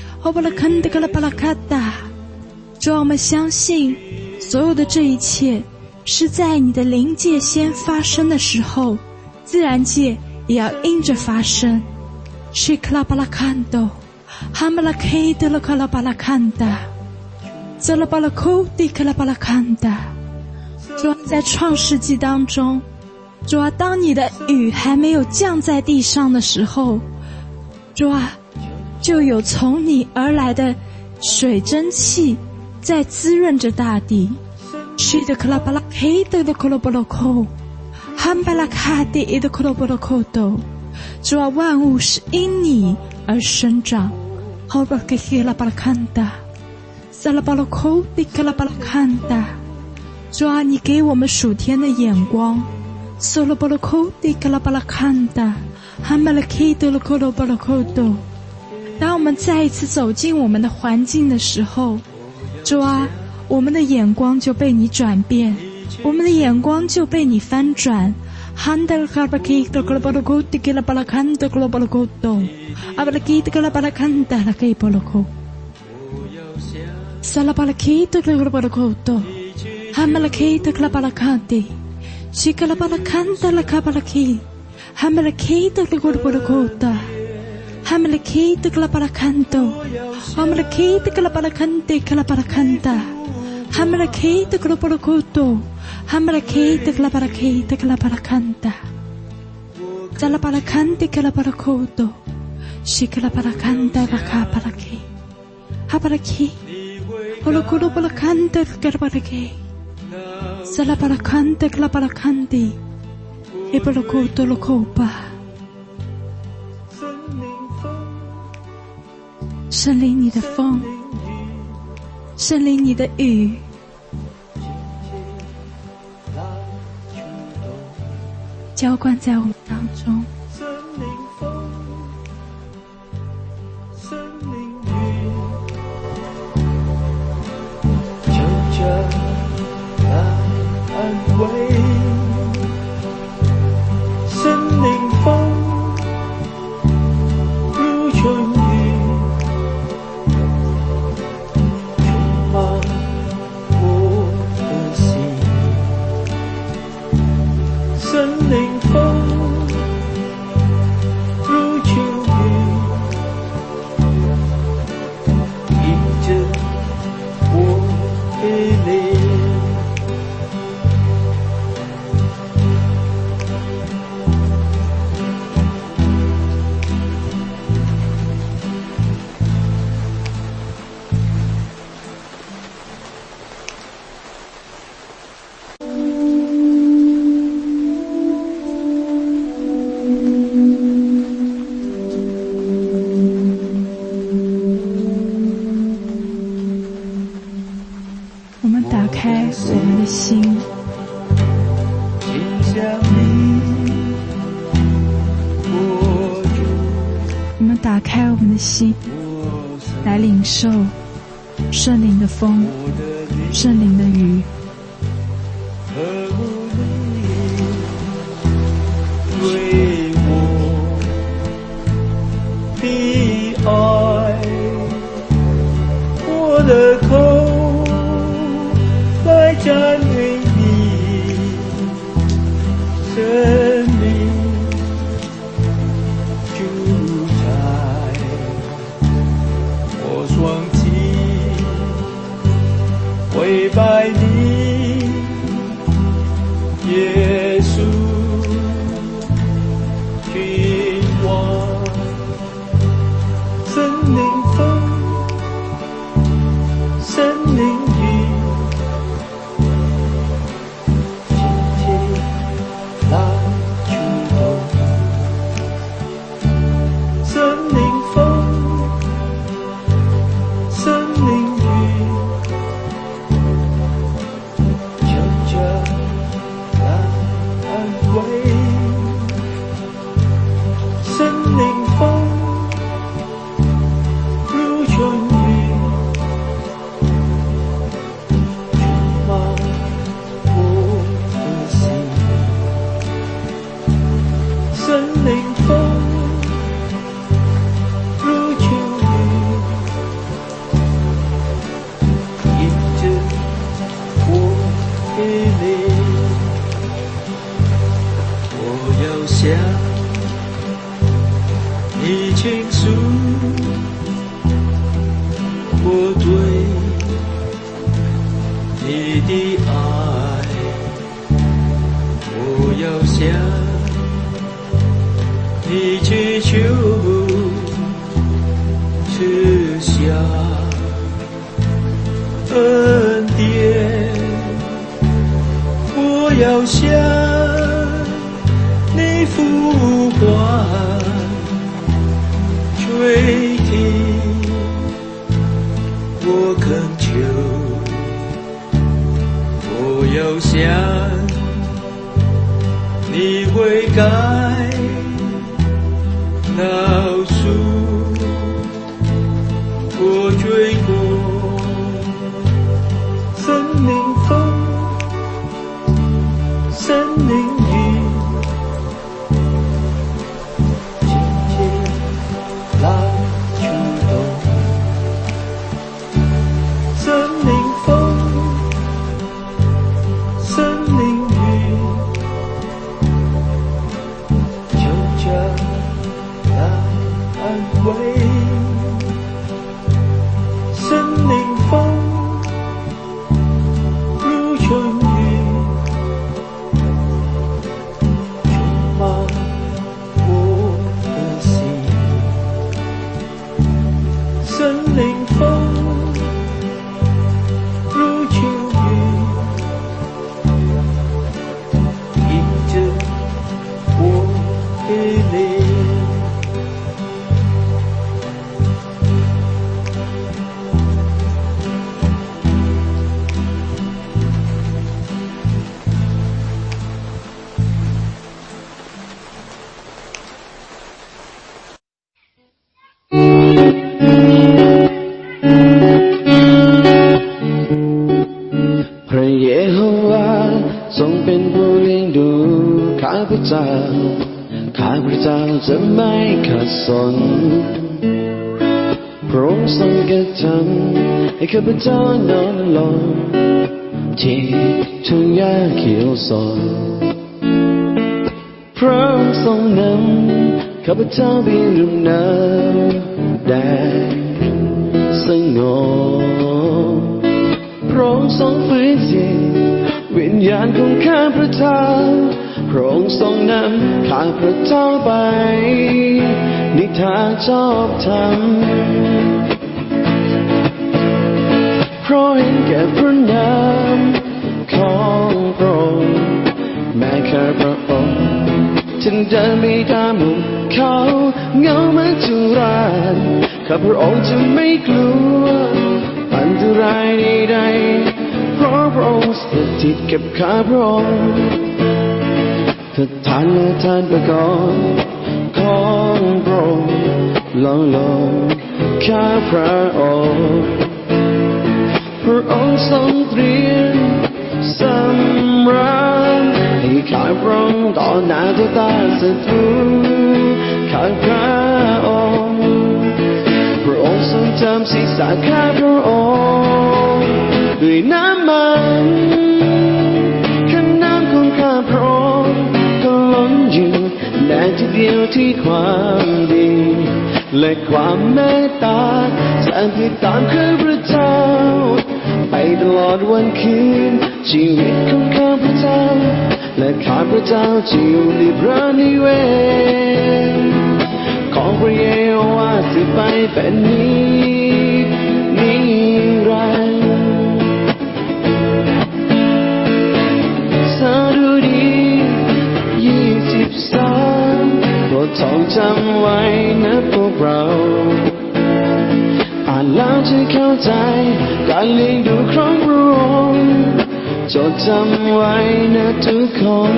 主啊，我们相信所有的这一切是在你的灵界先发生的时候，自然界也要因着发生。西克拉巴拉坎多，哈马拉基德拉卡拉巴拉坎达，泽拉巴拉库迪克拉巴拉坎达。主啊，在创世纪当中，主啊，当你的雨还没有降在地上的时候，主啊，就有从你而来的水蒸气在滋润着大地。是的，克拉巴拉黑的克罗波罗扣，汉巴拉卡的的克罗波罗扣多。主啊，万物是因你而生长。好巴给克拉巴拉坎达，萨拉巴拉扣的克拉巴拉坎达。主啊，你给我们属天的眼光。萨拉巴拉扣的克拉巴拉坎达，汉巴拉基的克罗波罗扣多。当我们再一次走进我们的环境的时候，主啊，我们的眼光就被你转变，我们的眼光就被你翻转。汉德卡巴基的格拉巴拉库的格拉巴拉坎的格拉巴拉库多，阿巴拉基的格拉巴拉坎的拉基巴拉库，萨拉巴拉基的格拉巴拉库多，哈马拉基的格拉巴拉坎的，西格拉巴拉坎的拉卡巴拉基，哈马拉基的格拉巴拉库多。哈马拉基的格拉巴拉坎多，哈马拉基的格拉巴拉坎的格拉巴拉坎达，哈马拉基的格拉巴拉库多， Hambarakita klabarakita klabarakanta. Zalabarakante klabarakoto. Shiklabarakanta bakabaraki. Habaraki. Holokuro balakanta klabaraki. Zalabarakante klabarakanti. Ebolokoto lokopa。圣灵你的风，圣灵你的雨，浇灌在我们当中。 求着来安慰，圣灵风如春雨，充满我的心。圣灵风如秋雨，迎着我的脸。 我们打开我们的心，我们打开我们的心，来领受圣灵的风，圣灵的雨。 对我的爱，我的口来赞美你，生命主宰我双膝，跪拜你，耶稣君王。圣灵风，圣灵雨，轻轻来触动。圣灵风，圣灵雨，求着来安慰。圣灵风如春雨，充满我的心。圣灵风如秋雨，迎着我的脸。我要向你倾诉我对你的爱，我要向你祈求赐下恩典，我要向你呼唤垂听我恳求，我要向你悔改饶恕我罪过。圣灵风，圣灵雨，轻轻来触动。圣灵风，圣灵雨，求着来เจ้าข้าพระเจ้าจะไม่ขัดสนพระองค์ทรงกระทำให้ข้าพเจ้านอนลงที่ทุ่งหญ้าเขียวสดพระองค์ทรงนำข้าพเจ้าไปรุ่มน้ำแดงสงบพระองค์ทรงฟื้นจิตวิญญาณของข้าพระเจ้าพระองค์ทรงนำข้าพระเจ้าไปในทางชอบธรรมเพราะเห็นแก่พระนามของพระองค์แม้ข้าพระองค์ฉันเดินไปตามหุบเขาเงามัจจุราชข้าพระองค์จะไม่กลัวอันตรายใดๆเพราะพระองค์สถิตกับข้าพระองค์ถ้าทานและทานประกอบของพระองค์ล้อมล้อมข้าพระองค์พระองค์ทรงเตรียมสำราญให้ข้าพระองค์ต่อหน้าต่อตาศัตรูข้าพระองค์พระองค์ทรงจำศีรษะข้าพระองค์ด้วยน้ำมันขันน้ำของข้าพระองค์ก็ล้นอยู่แน่ทีเดียวที่ความดีและความเมตตาจะติดตามข้าพระเจ้าไปตลอดวันคืนชีวิตของข้าพระเจ้าและข้าพระเจ้าจะอยู่ในพระนิเวศของพระเยโฮวาสืบไปเป็นนิรันดร์สดุดี23โปรดท่องจำไว้นะพวกเราอ่านแล้วจะเข้าใจการเลี้ยงดูของพระองค์จดจำไว้นะทุกคน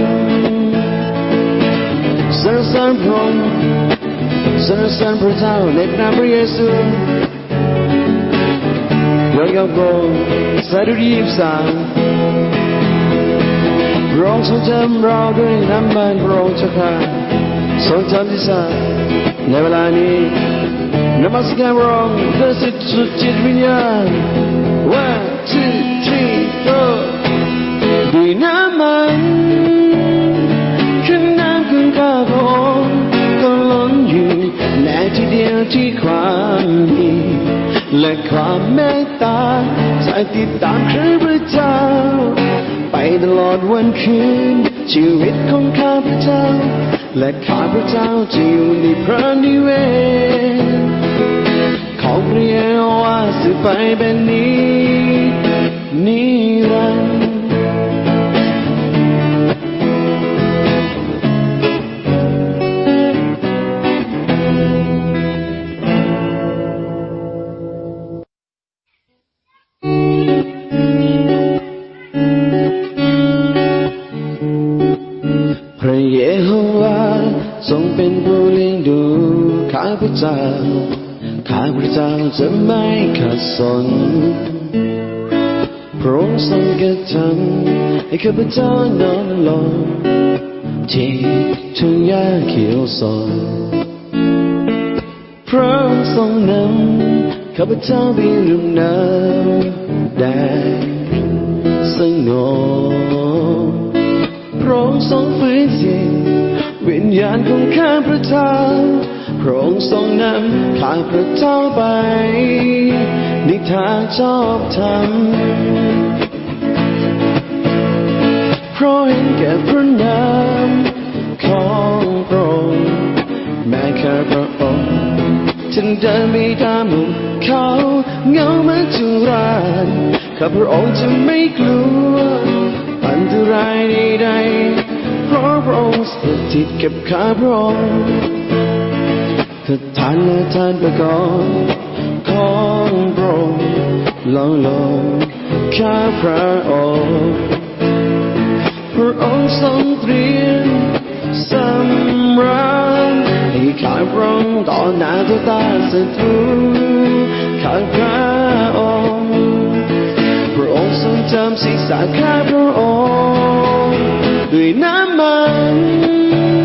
สรรเสริญพระองค์สรรเสริญพระเจ้าในนามพระเยซูยกย่องพระองค์สดุดี23พระองค์ทรงจำเราด้วยน้ำมันพระองค์เจ้าข้าทรงจำที่สัตย์ในเวลานี้นมัสการพระองค์ด้วยสุดจิตวิญญาณ 1 2 3 4ด้วยน้ำมันขันน้ำของข้าพระองค์ก็ล้นอยู่แน่ทีเดียวที่ความดีและความเมตตาจะติดตามข้าพระเจ้าไปตลอดวันคืนชีวิตของข้าพเจ้าและข้าพเจ้าจะอยู่ในพระนิเวศของพระเยโฮวาสืบไปเป็นนิรันดร์พระเยโฮวาทรงเป็นผู้เลี้ยงดูข้าพเจ้าข้าพเจ้าจะไม่ขัดสนพระองค์ทรงกระทำให้ข้าพเจ้านอนลงที่ทุ่งหญ้าเขียวสดพระองค์ทรงนำข้าพเจ้าไปรุ่มน้ำแดงสงบพระองค์ทรงฟื้นจิตวิญญาณของข้าพระเจ้าพระองค์ทรงนำข้าพระเจ้าไปในทางชอบธรรมเพราะเห็นแก่พระนามของพระองค์แม้ข้าพระองค์ฉันเดินไปตามหุบเขาเงามัจจุราชข้าพระองค์จะไม่กลัวอันตรายใดๆเพราะพระองค์สถิตกับข้าพระองค์ถ้าทานและทานประกอบของพระองค์ล้อมล้อมข้าพระองค์พระองค์ทรงเตรียมสำราญให้ข้าพระองค์ต่อหน้าต่อตาศัตรูข้าพระองค์พระองค์ทรงจำศีรษะข้าพระองค์ด้วยน้ำมัน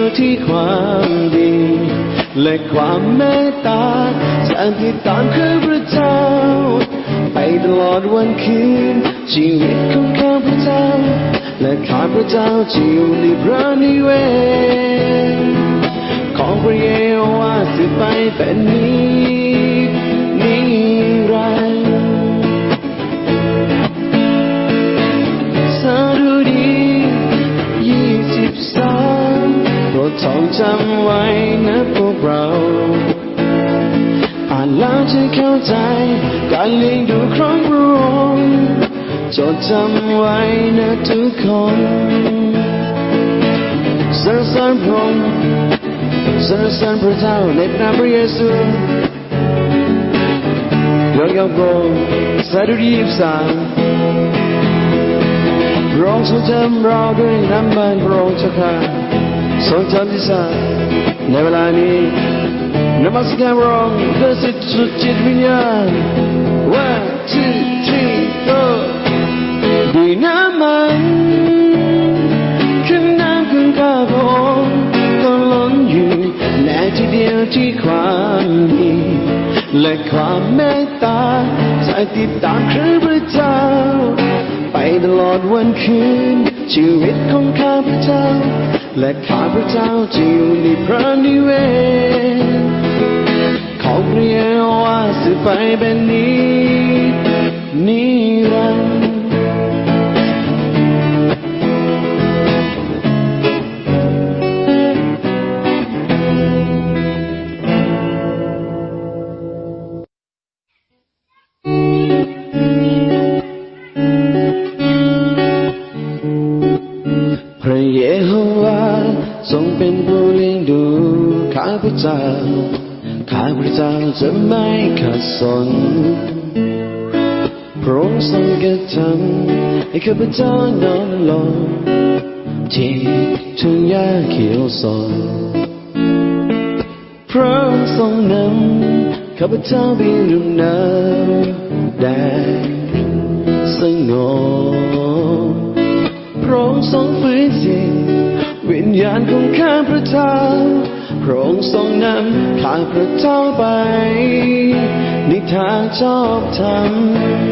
ที่ความดีและความเมตตาจะติดตามคือพระเจ้าไปตลอดวันคืนชีวิตของข้าพเจ้าและข้าพเจ้าจะอยู่ในพระนิเวศของพระเยโฮวาสืบไปเป็นนิรันดร์สดุดี23โปรดท่องจำไว้นะพวกเราอ่านแล้วจะเข้าใจการเลี้ยงดูของพระองค์จดจำไว้นะทุกคนสรรเสริญพระองค์สรรเสริญพระเจ้าในพระนามพระเยซูยกย่องพระองค์สดุดี23พระองค์ทรงจำเราด้วยน้ำมันพระองค์เจ้าข้าทรงจำที่สัตย์ในเวลานี้นมัสการพระองค์ด้วยสุดจิตวิญญาณ 1 2 3 go ด้วยน้ำมันคือน้ำของข้าพระองค์ก็ล้นอยู่ในที่เดียวที่ความดีและความเมตตาจะติดตามคือพระเจ้าไปตลอดวันคืนชีวิตของข้าพเจ้าและข้าพเจ้าจะอยู่ในพระนิเวศของพระเยโฮวาสืบไปเป็นนิรันดร์พระเยโฮวาทรงเป็นผู้เลี้ยงดูข้าพเจ้าข้าพเจ้าจะไม่ขัดสนพระองค์ทรงกระทำให้ข้าพเจ้านอนลงที่ทุ่งหญ้าเขียวสดพระองค์ทรงนำข้าพเจ้าไปรุ่มน้ำแดนสงบพระองค์ทรงฟื้นจิตวิญญาณของข้าพเจ้าพระองค์ทรงนำข้าพเจ้าไปในทางชอบธรรม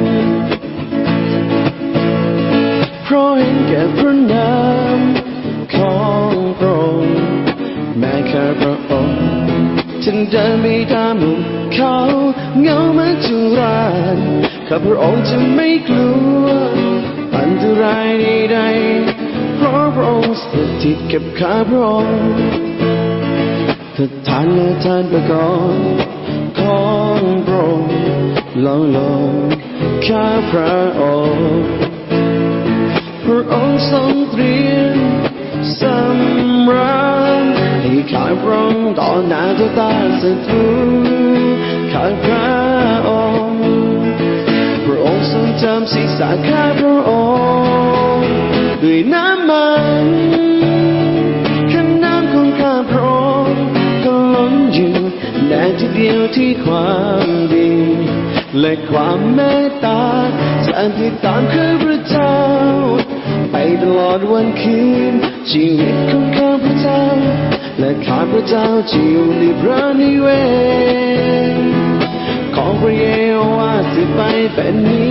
เพราะเห็นแก่พระนามของพระองค์แม้ข้าพระองค์ถึงเดินไปตามหุบเขาเงามัจจุราชข้าพระองค์จะไม่กลัวอันตรายใดๆเพราะพระองค์สถิตกับข้าพระองค์ทานและทานประกอบของพระองค์ล้อมลงข้าพระองค์พระองค์ทรงเตรียมสำราญให้ข้าพระองค์ต่อหน้าต่อตาศัตรูข้าพระองค์พระองค์ทรงจำศีรษะข้าพระองค์ด้วยน้ำมันข้าน้ำของข้าพระองค์ก็ล้นอยู่ในที่เดียวที่ความดีและความเมตตาจะติดตามคือพระเจ้าไปตลอดวันคืนชีวิตของข้าพเจ้าและข้าพเจ้าจะอยู่ในพระนิเวศของพระเยโฮวาสืบไปเป็นนิ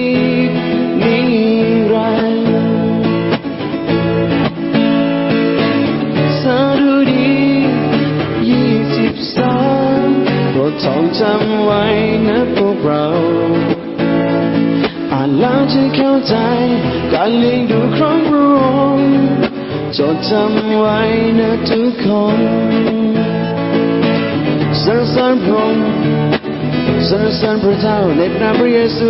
รันดร์สดุดี23โปรดท่องจำไว้นะพวกเราอ่านแล้วจะเข้าใจการเลี้ยงดูของพระองค์จดจำไว้นะทุกคนสรรเสริญพระองค์สรรเสริญพระเจ้าในพระนามพระเยซู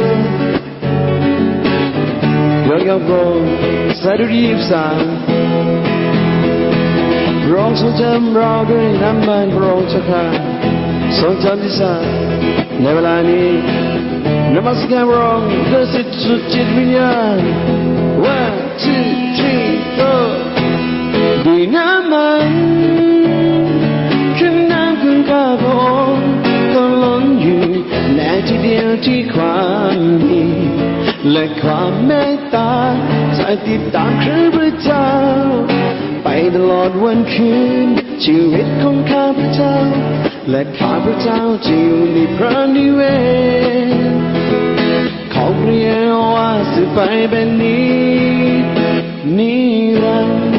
ยกย่องพระองค์สดุดี23พระองค์ทรงจำเราด้วยน้ำมันพระองค์เจ้าข้าทรงจำที่สัตย์ในเวลานี้นมัสการพระองค์ด้วยสุดจิตวิญญาณ 1 2 3 go ด้วยน้ำมันคือน้ำของข้าพระองค์ก็ล้นอยู่ในที่เดียวที่ความดีและความเมตตาจะติดตามคือพระเจ้าไปตลอดวันคืนชีวิตของข้าพเจ้าและข้าพเจ้าจะอยู่ในพระนิเวศของพระเยโฮวาสืบไปเป็นนิรันดร์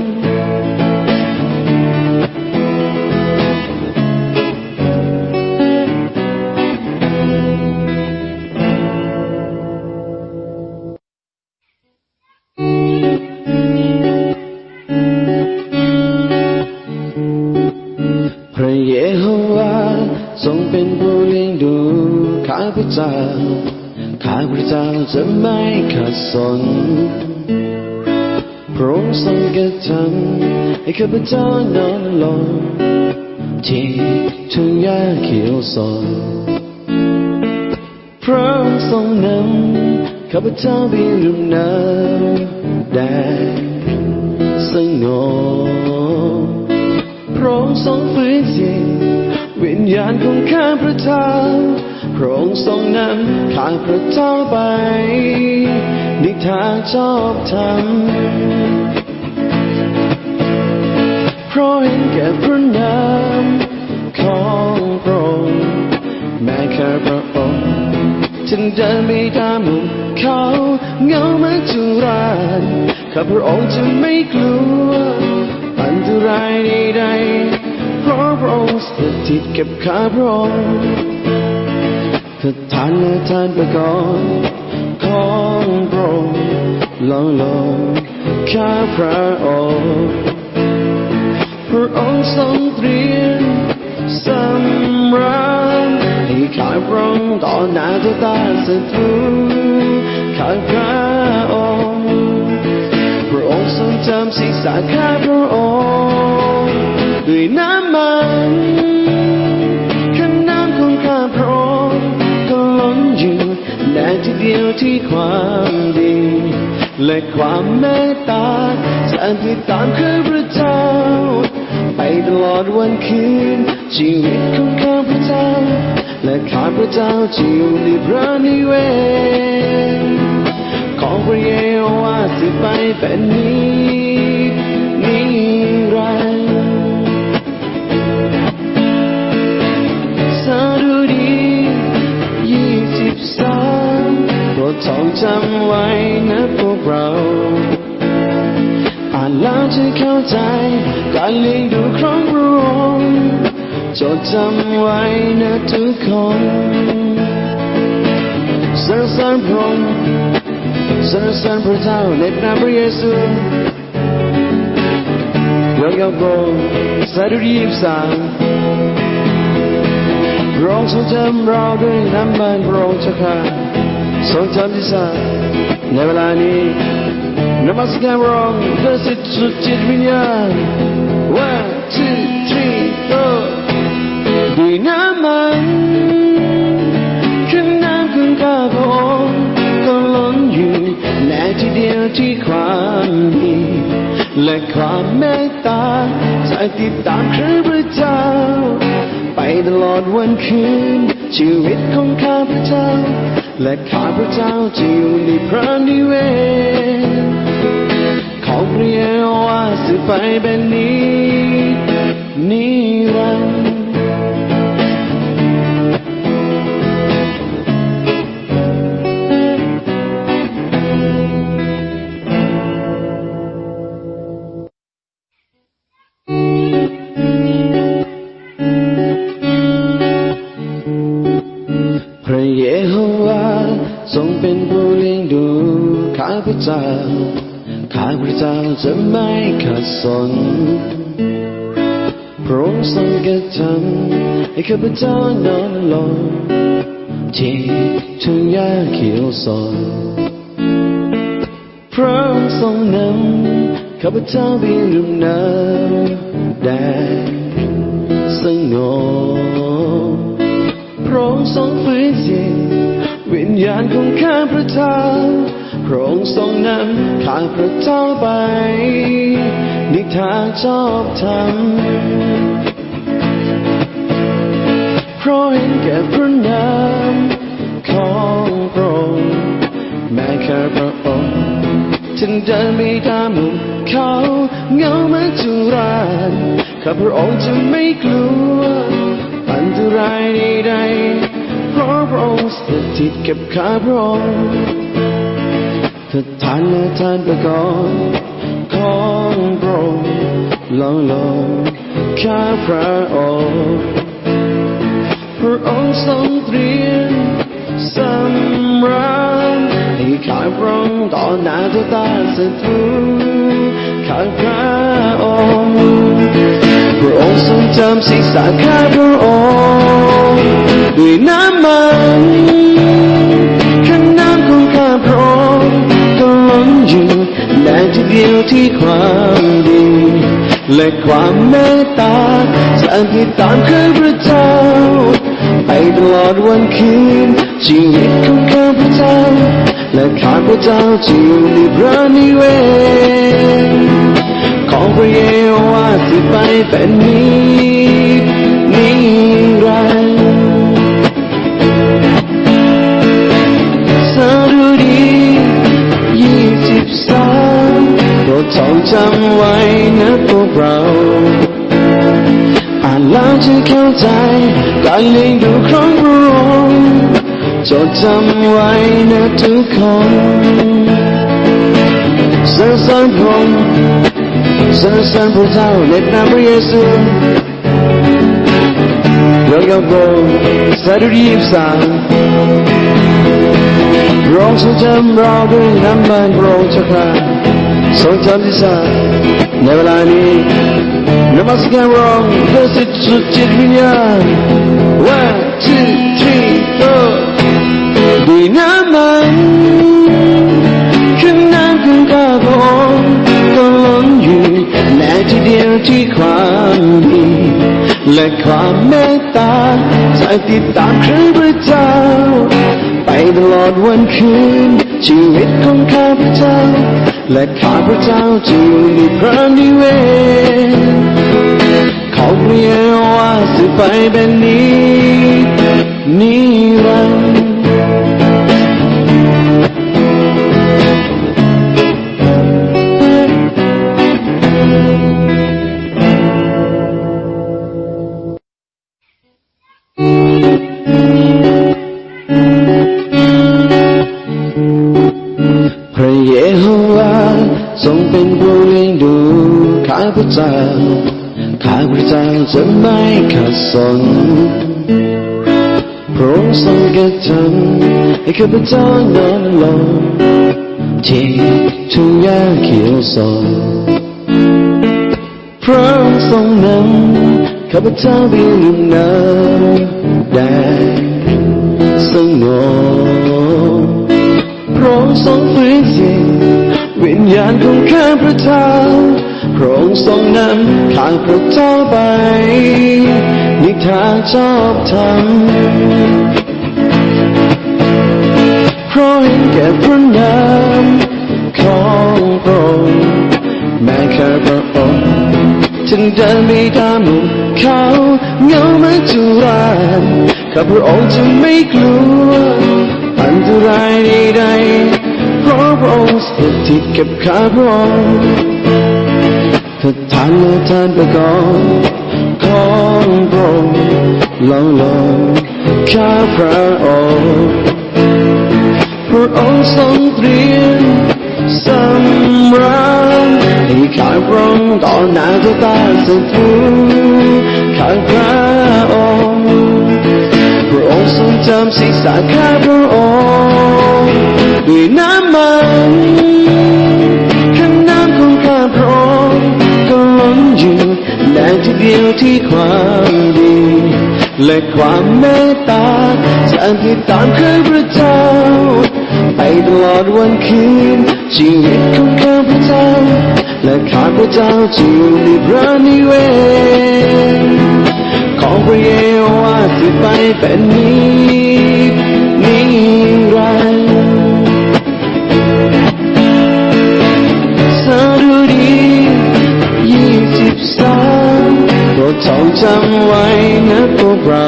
พระเยโฮวาทรงเป็นผู้เลี้ยงดูข้าพเจ้าข้าพเจ้าจะไม่ขัดสนพระองค์ทรงกระทำให้ข้าพเจ้านอนลงที่ทุ่งหญ้าเขียวสดพระองค์ทรงนำข้าพเจ้าไปริมน้ำแดนสงบพระองค์ทรงฟื้นฟูวิญญาณของข้าพเจ้าพระองค์ทรงนำข้าพเจ้าไปในทางชอบธรรมเพราะเห็นแก่พระนามของพระองค์แม้แค่พระองค์จึงเดินไปตามหุบเขาเงามัจจุราชข้าพระองค์จะไม่กลัวอันตรายใดๆเพราะพระองค์สถิตกับข้าพระองค์ถ้าทานและทานประกอบของพระองค์ล้อมลงข้าพระองค์พระองค์ทรงเตรียมสำราญให้ข้าพระองค์ต่อหน้าต่อตาศัตรูข้าพระองค์พระองค์ทรงจำศีรษะข้าพระองค์ด้วยน้ำมันขันน้ำของข้าพระองค์ก็ล้นอยู่แน่ทีเดียวที่ความดีและความเมตตาจะติดตามข้าพระเจ้าไปตลอดวันคืนชีวิตของข้าพเจ้าและข้าพเจ้าจะอยู่ในพระนิเวศของพระเยโฮวาสืบไปเป็นนิรันดร์สดุดี23โปรดท่องจำไว้นะพวกเราอ่านแล้วจะเข้าใจการเลี้ยงดูของพระองค์จดจำไว้นะทุกคนสรรเสริญพระองค์สรรเสริญพระเจ้าในพระเยซูยกย่องพระองค์สดุดี23พระองค์ทรงจำเราด้วยน้ำมันพระองค์เจ้าข้าทรงจำที่สัตย์ในเวลานี้นมัสการพระองค์ด้วยสุดจิตวิญญาณ 1 2 3 go ด้วยน้ำมันขันน้ำของข้าพระองค์ก็ล้นอยู่แน่ทีเดียวที่ความดีและความเมตตาจะติดตามข้าพระเจ้าไปตลอดวันคืนชีวิตของข้าพเจ้าและข้าพเจ้าจะอยู่ในพระนิเวศของพระเยโฮวาสืบไปเป็นนิรันดร์พระเยโฮวาทรงเป็นผู้เลี้ยงดูข้าพเจ้าข้าพเจ้าจะไม่ขัดสนพระองค์ทรงกระทำให้ข้าพเจ้านอนลงที่ทุ่งหญ้าเขียวสดพระองค์ทรงนำข้าพเจ้าไปริมน้ำแดนสงบพระองค์ทรงฟื้นฟูวิญญาณของข้าพเจ้าพระองค์ทรงนำข้าพเจ้าไปในทางชอบธรรมเพราะเห็นแก่พระนามของพระองค์แม้แค่พระองค์จฉันเดินไปตามหมู่เขาเหงามาทุรานข้าพระองค์จะไม่กลัวอันตรายใดๆเพราะพระองค์สถิตกับข้าพระองค์ถ้าท่านและท่านประกอบของพระองค์ล้อมล้อมข้าพระองค์พระองค์ทรงเตรียมสำราญให้ข้าพระองค์ต่อหน้าต่อตาศัตรูข้าพระองค์พระองค์ทรงจำศีรษะข้าพระองค์ด้วยน้ำมันขันน้ำของข้าพระองค์ก็ล้นอยู่แม้ทีเดียวที่ความดีและความเมตตาจะติดตามข้าพระเจ้าไปตลอดวันคืนชีวิตของข้าพระเจ้าและข้าพระเจ้าจะอยู่ในพระนิเวศของพระเยโฮวาสิไปเป็นนิรันดร์สดุดี23โปรดท่องจำไว้นะพวกเราอ่านแล้วจะเข้าใจการเลี้ยงดูของพระองค์จดจำไว้นะทุกคนสรรเสริญพระองค์สรรเสริญพระเจ้าในนามพระเยซูเรายกโบสดุดี23พระองค์ทรงจำเราด้วยน้ำมันพระองค์เจ้าข้าทรงจำที่สัตย์ในเวลานี้นมัสการพระองค์ด้วยสุดจิตวิญญาณ 1 2 3 4ด้วยน้ำมันขันน้ำของข้าพระองค์ก็ล้นอยู่แม้ทีเดียวที่ความดีและความเมตตาจะติดตามข้าพระเจ้าไปตลอดวันคืนชีวิตของข้าพเจ้าและข้าพเจ้าจะอยู่ในพระนิเวศของพระเยโฮวาสิไปเป็นนิรันดร์ทรงเป็นผู้เลี้ยงดูข้าพเจ้าจะไม่ขัดสนพระองค์ทรงกระทำให้ข้าพเจ้านอนลงที่ทุ่งหญ้าเขียวสดพระองค์ทรงนำข้าพเจ้าไปลุ่มน้ำแดงสงบพระองค์ทรงฟื้นฟูวิญญาณของข้าพระเจ้าพระองค์ทรงนำข้าพระเจ้าไปในทางชอบธรรมเพราะเห็นแก่พระนามของพระองค์แม้ข้าพระองค์จึงเดินไปตามหมู่เขาเหงามาทุรานข้าพระองค์จะไม่กลัวอันตรายใดๆเพราะพระองค์สถิตกับข้าพระองค์ถ้าท่านและท่านประกอบของพระองค์ล้อมล้อมข้าพระองค์พระองค์ทรงเตรียมสำราญให้ข้าพระองค์ต่อหน้าต่อตาศัตรูข้าพระองค์พระองค์ทรงจำศีรษะข้าพระองค์ด้วยน้ำมันขันน้ำของข้าพระองค์ก็ล้นอยู่แม้ทีเดียวที่ความดีและความเมตตาจะติดตามข้าพระเจ้าไปตลอดวันคืนชีวิตของข้าพระเจ้าและข้าพระเจ้าจะอยู่ในพระนิเวศของพระเยโฮวาสิไปเป็นนิรันดร์สดุดี23โปรดท่องจำไว้นะพวกเรา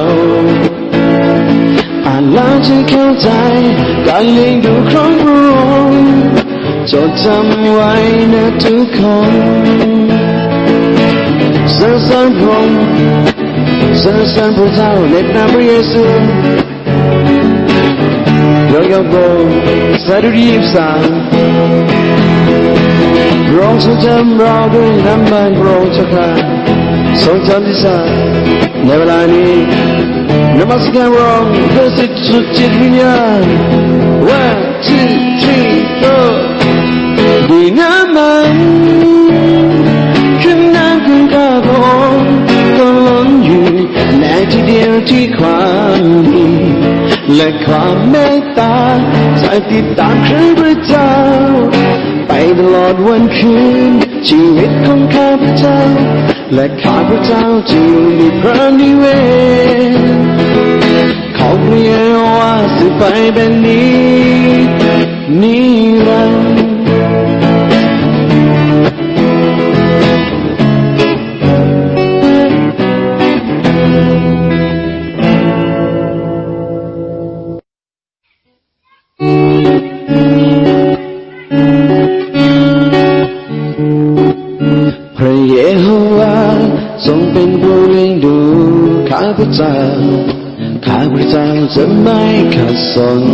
อ่านแล้วจะเข้าใจการเลี้ยงดูของพระองค์จจดจำไว้นะทุกคนสรรเสริญพระองค์สรรเสริญพระเจ้าในนามพระเยซูยกย่องพระองค์สดุดี23พระองค์ทรงจำเราด้วยน้ำมันพระองค์เจ้าข้าทรงจำที่สัตย์ในเวลานี้นมัสการพระองค์ด้วยสุดจิตวิญญาณ 1 2 3 4ด้วยน้ำมันคือน้ำของข้าพระองค์ก็ล้นอยู่ในที่เดียวที่ความดีและความเมตตาจะติดตามพระเจ้าไปตลอดวันคืนชีวิตของข้าพเจ้าและข้าพเจ้าจะอยู่ในพระนิเวศของพระเยโฮวาสืบไปแบบนี้นิรันดร์พระเยโฮวาทรงเป็นผู้เลี้ยงดูข้าพเจ้าข้าพเจ้าจะไม่ขัดสน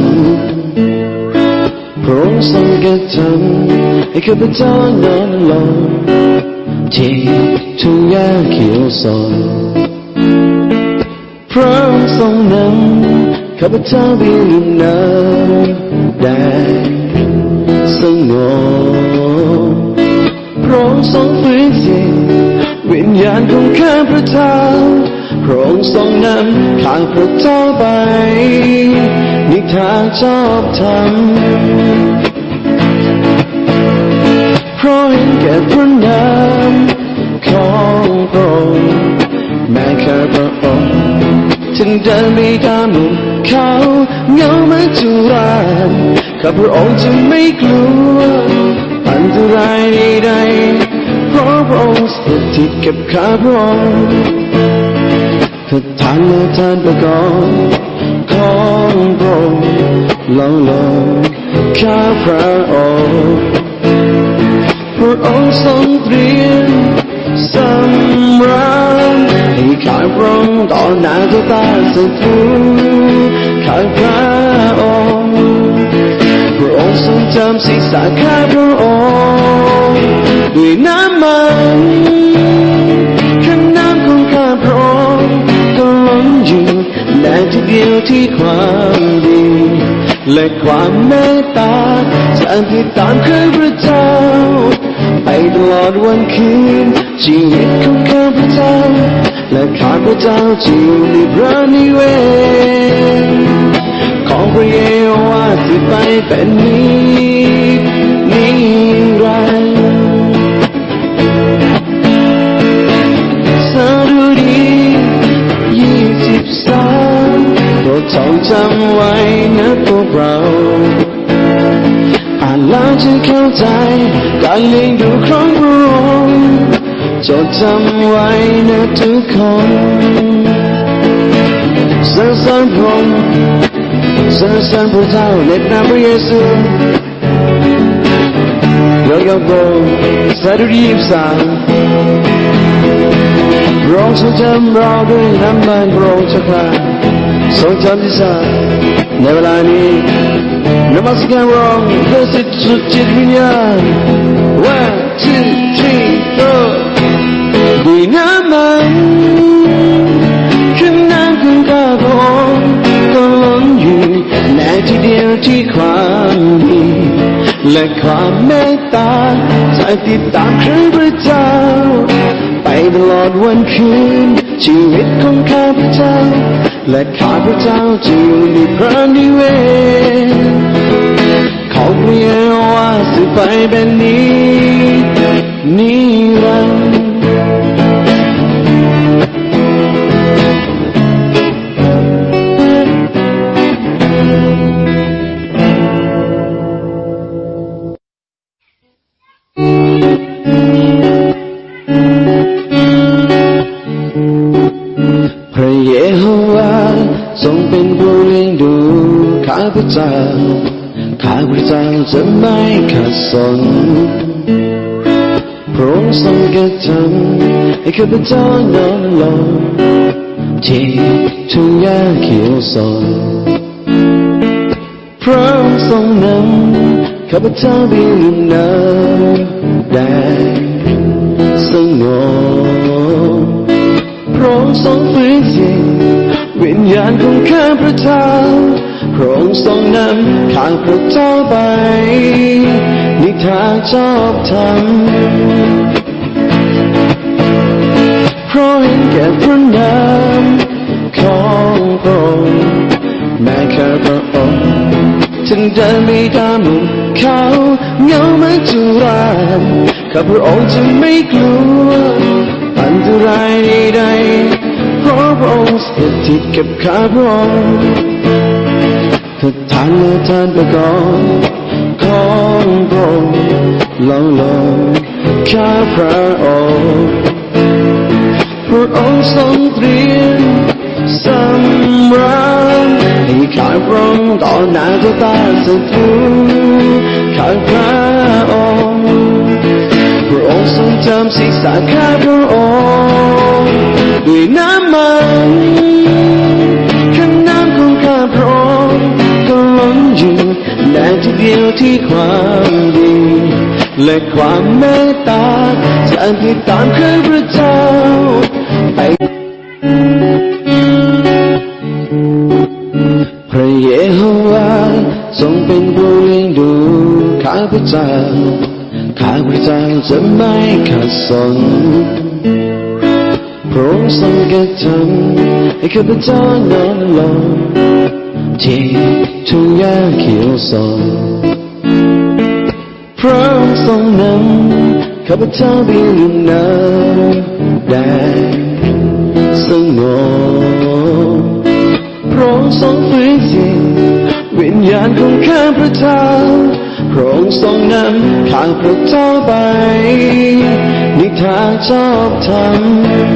พระองค์ทรงกระทำให้ข้าพเจ้านอนลงที่ทุ่งหญ้าเขียวสดพระองค์ทรงนำข้าพเจ้าไปลุ่มน้ำแดงสงบพระองค์ทรงฟื้นจิตวิญญาณของข้าพเจ้าพระองค์ทรงนำข้าพเจ้าไปในทางชอบธรรมเพราะเห็นแก่พระนามของพระองค์แม้ข้าพระองค์ถึงเดินไปตามหมู่เขาเงามัจจุราชข้าพระองค์จะไม่กลัวอันตรายใดๆเพราะพระองค์สถิตกับข้าพระองค์ถ้าทานและทานประกอบของพระองค์ล้อมล้อมข้าพระองค์พระองค์ทรงเตรียมสำราญให้ข้าพระองค์ต่อหน้าตาศัตรูข้าพระองค์พระองค์ทรงจำศีรษะข้าพระองค์ด้วยน้ำมันข้างน้ำของข้าพระองค์ก็ล้นอยู่ในที่เดียวที่ความดีและความเมตตาจะติดตามข้าพระเจ้าไปตลอดวันคืนชีวิตของข้าพเจ้าและข้าพเจ้าจะอยู่ในพระนิเวศของพระเยโฮวาสืบไปเป็นนิรันดร์สดุดี23โปรดท่องจำไว้นะพวกเราอ่านแล้วจะเข้าใจการเลี้ยงดูของพระองค์จดจำไว้นะทุกคนสรรเสริญพระองค์สรรเสริญพระเจ้าในนามพระเยซูยกย่องพระองค์สดุดี23พระองค์ทรงจำเราด้วยน้ำมันพระองค์เจ้าข้าทรงจำที่สัตย์ในเวลานี้นมัสการพระองค์ด้วยสุดจิตวิญญาณ 1 2 3 4ด้วยน้ำมันคือน้ำของข้าพระองค์ก็ล้นอยู่ในที่เดียวที่ความดีและความเมตตาจะติดตามข้าพระเจ้าไปตลอดวันคืนชีวิตของข้าพเจ้าและข้าพเจ้าจะอยู่ในพระนิเวศของพระเยโฮวาสืบไปแบบนี้นิรันดร์พระเยโฮวาทรงเป็นผู้เลี้ยงดูข้าพเจ้าข้าพพระเจ้าจะไม่ขัดสนพระองค์ทรงกระทำให้ข้าพเจ้านอนลงที่ทุ่งหญ้าเขียวสดพระองค์ทรงนำข้าพเจ้าไปอยู่ในแดนสงบพระองค์ทรงฟื้นฟูวิญญาณของข้าพเจ้าพระองค์ทรงนำข้าพเจ้าไปในทางชอบธรรมเพราะเห็นแก่พระนามของพระองค์แม้ข้าพระองค์ถึงเดินไปตามหมู่เขาเหงาไม่จุราข้าพระองค์จะไม่กลัวอันตรายใดๆเพราะพระองค์สถิตกับข้าพระองค์ถ้าทานและทานประกอบของพระองค์ลองข้าพระองค์พระองค์ทรงเตรียมสำราญให้ข้าพระองค์ต่อหน้าต่อตาศัตรูข้าพระองค์พระองค์ทรงจำศีรษะข้าพระองค์ด้วยน้ำมันข้างน้ำของข้าพระองค์ก็ล้นอยู่แม้ทีเดียวที่ความดีและความเมตตาจะติดตามข้าพระเจ้าไปพระเยโฮวาทรงเป็นผู้เลี้ยงดูข้าพเจ้าข้าพเจ้าจะไม่ขัดสนพระองค์ทรงกระทำให้ข้าพเจ้านอนลงที่ทุ่งหญ้าเขียวสดพระองค์ทรงนำข้าพเจ้าไปอยู่ในแดนสงบพระองค์ทรงฟื้นฟูวิญญาณของข้าพเจ้าพระองค์ทรงนำข้าพเจ้าไปในทางชอบธรรม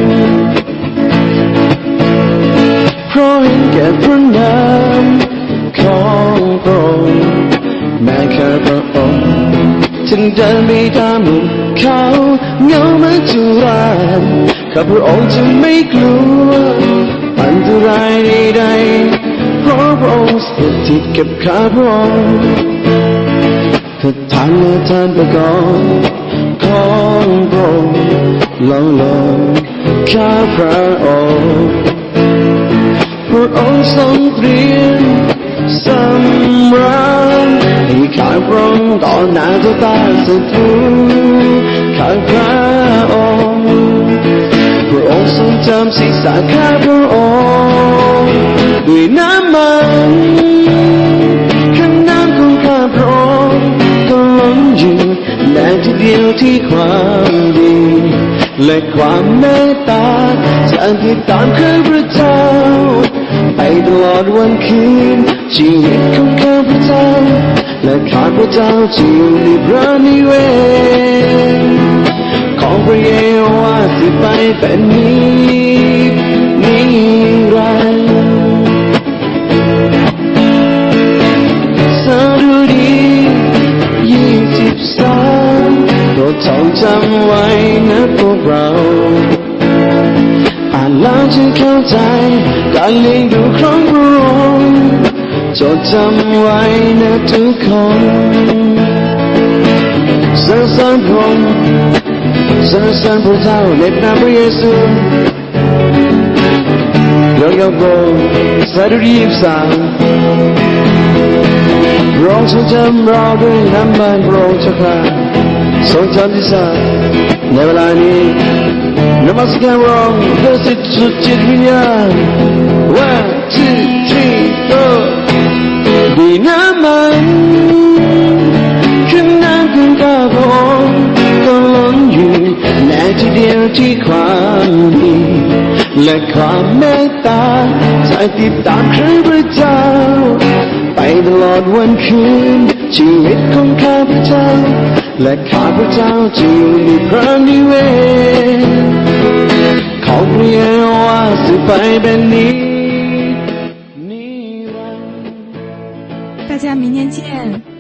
เพราะเห็นแก่พระนามของพระองค์แม้ข้าพระองค์ถึงเดินไปตามหมู่เขาเหงาไม่จุราข้าพระองค์จะไม่กลัวอันตรายใดๆเพราะพระองค์สถิตกับข้าพระองค์ถ้าทานและทานประกอบของพระองค์ลองข้าพระองค์พระองค์ทรงเตรียมสำราญให้ข้าพระองค์ต่อหน้าต่อตาศัตรูข้าพระองค์พระองค์ทรงจำศีรษะข้าพระองค์ด้วยน้ำมันข้างน้ำของข้าพระองค์ก็ล้นอยู่แม้ทีเดียวที่ความดีและความเมตตาจะติดตามข้าพระเจ้าไปตลอดวันคืนชีวิตของข้าพระเจ้าและข้าพระเจ้าจะอยู่ในพระนิเวศของพระเยโฮวาสิไปเป็นนิรันดร์สดุดี23โปรดท่องจำไว้นะพวกเราอ่านแล้วจะเข้าใจการเลี้ยงดูของพระองค์จดจำไว้นะทุกคนสรรเสริญพระองค์สรรเสริญพระเจ้าในนามพระเยซูยกพระองค์สดุดี23พระองค์ทรงจำเราด้วยน้ำมันพระองค์เจ้าข้าทรงจำที่สัตย์ในเวลานี้นมัสการพระองค์ด้วยสิทธิ์สุดจิตวิญญาณ 1 2 3 go ดีน้ำมันข้างน้ำของข้าพระองค์ก็ล้นอยู่แม้ทีเดียวที่ความดีและความเมตตาจะติดตามข้าพระเจ้าไปตลอดวันคืนชีวิตของข้าพเจ้าและข้าพเจ้าจะอยู่ในพระนิเวศของพระเยโฮวาสืบไปเป็นนิรันดร์大家明天见。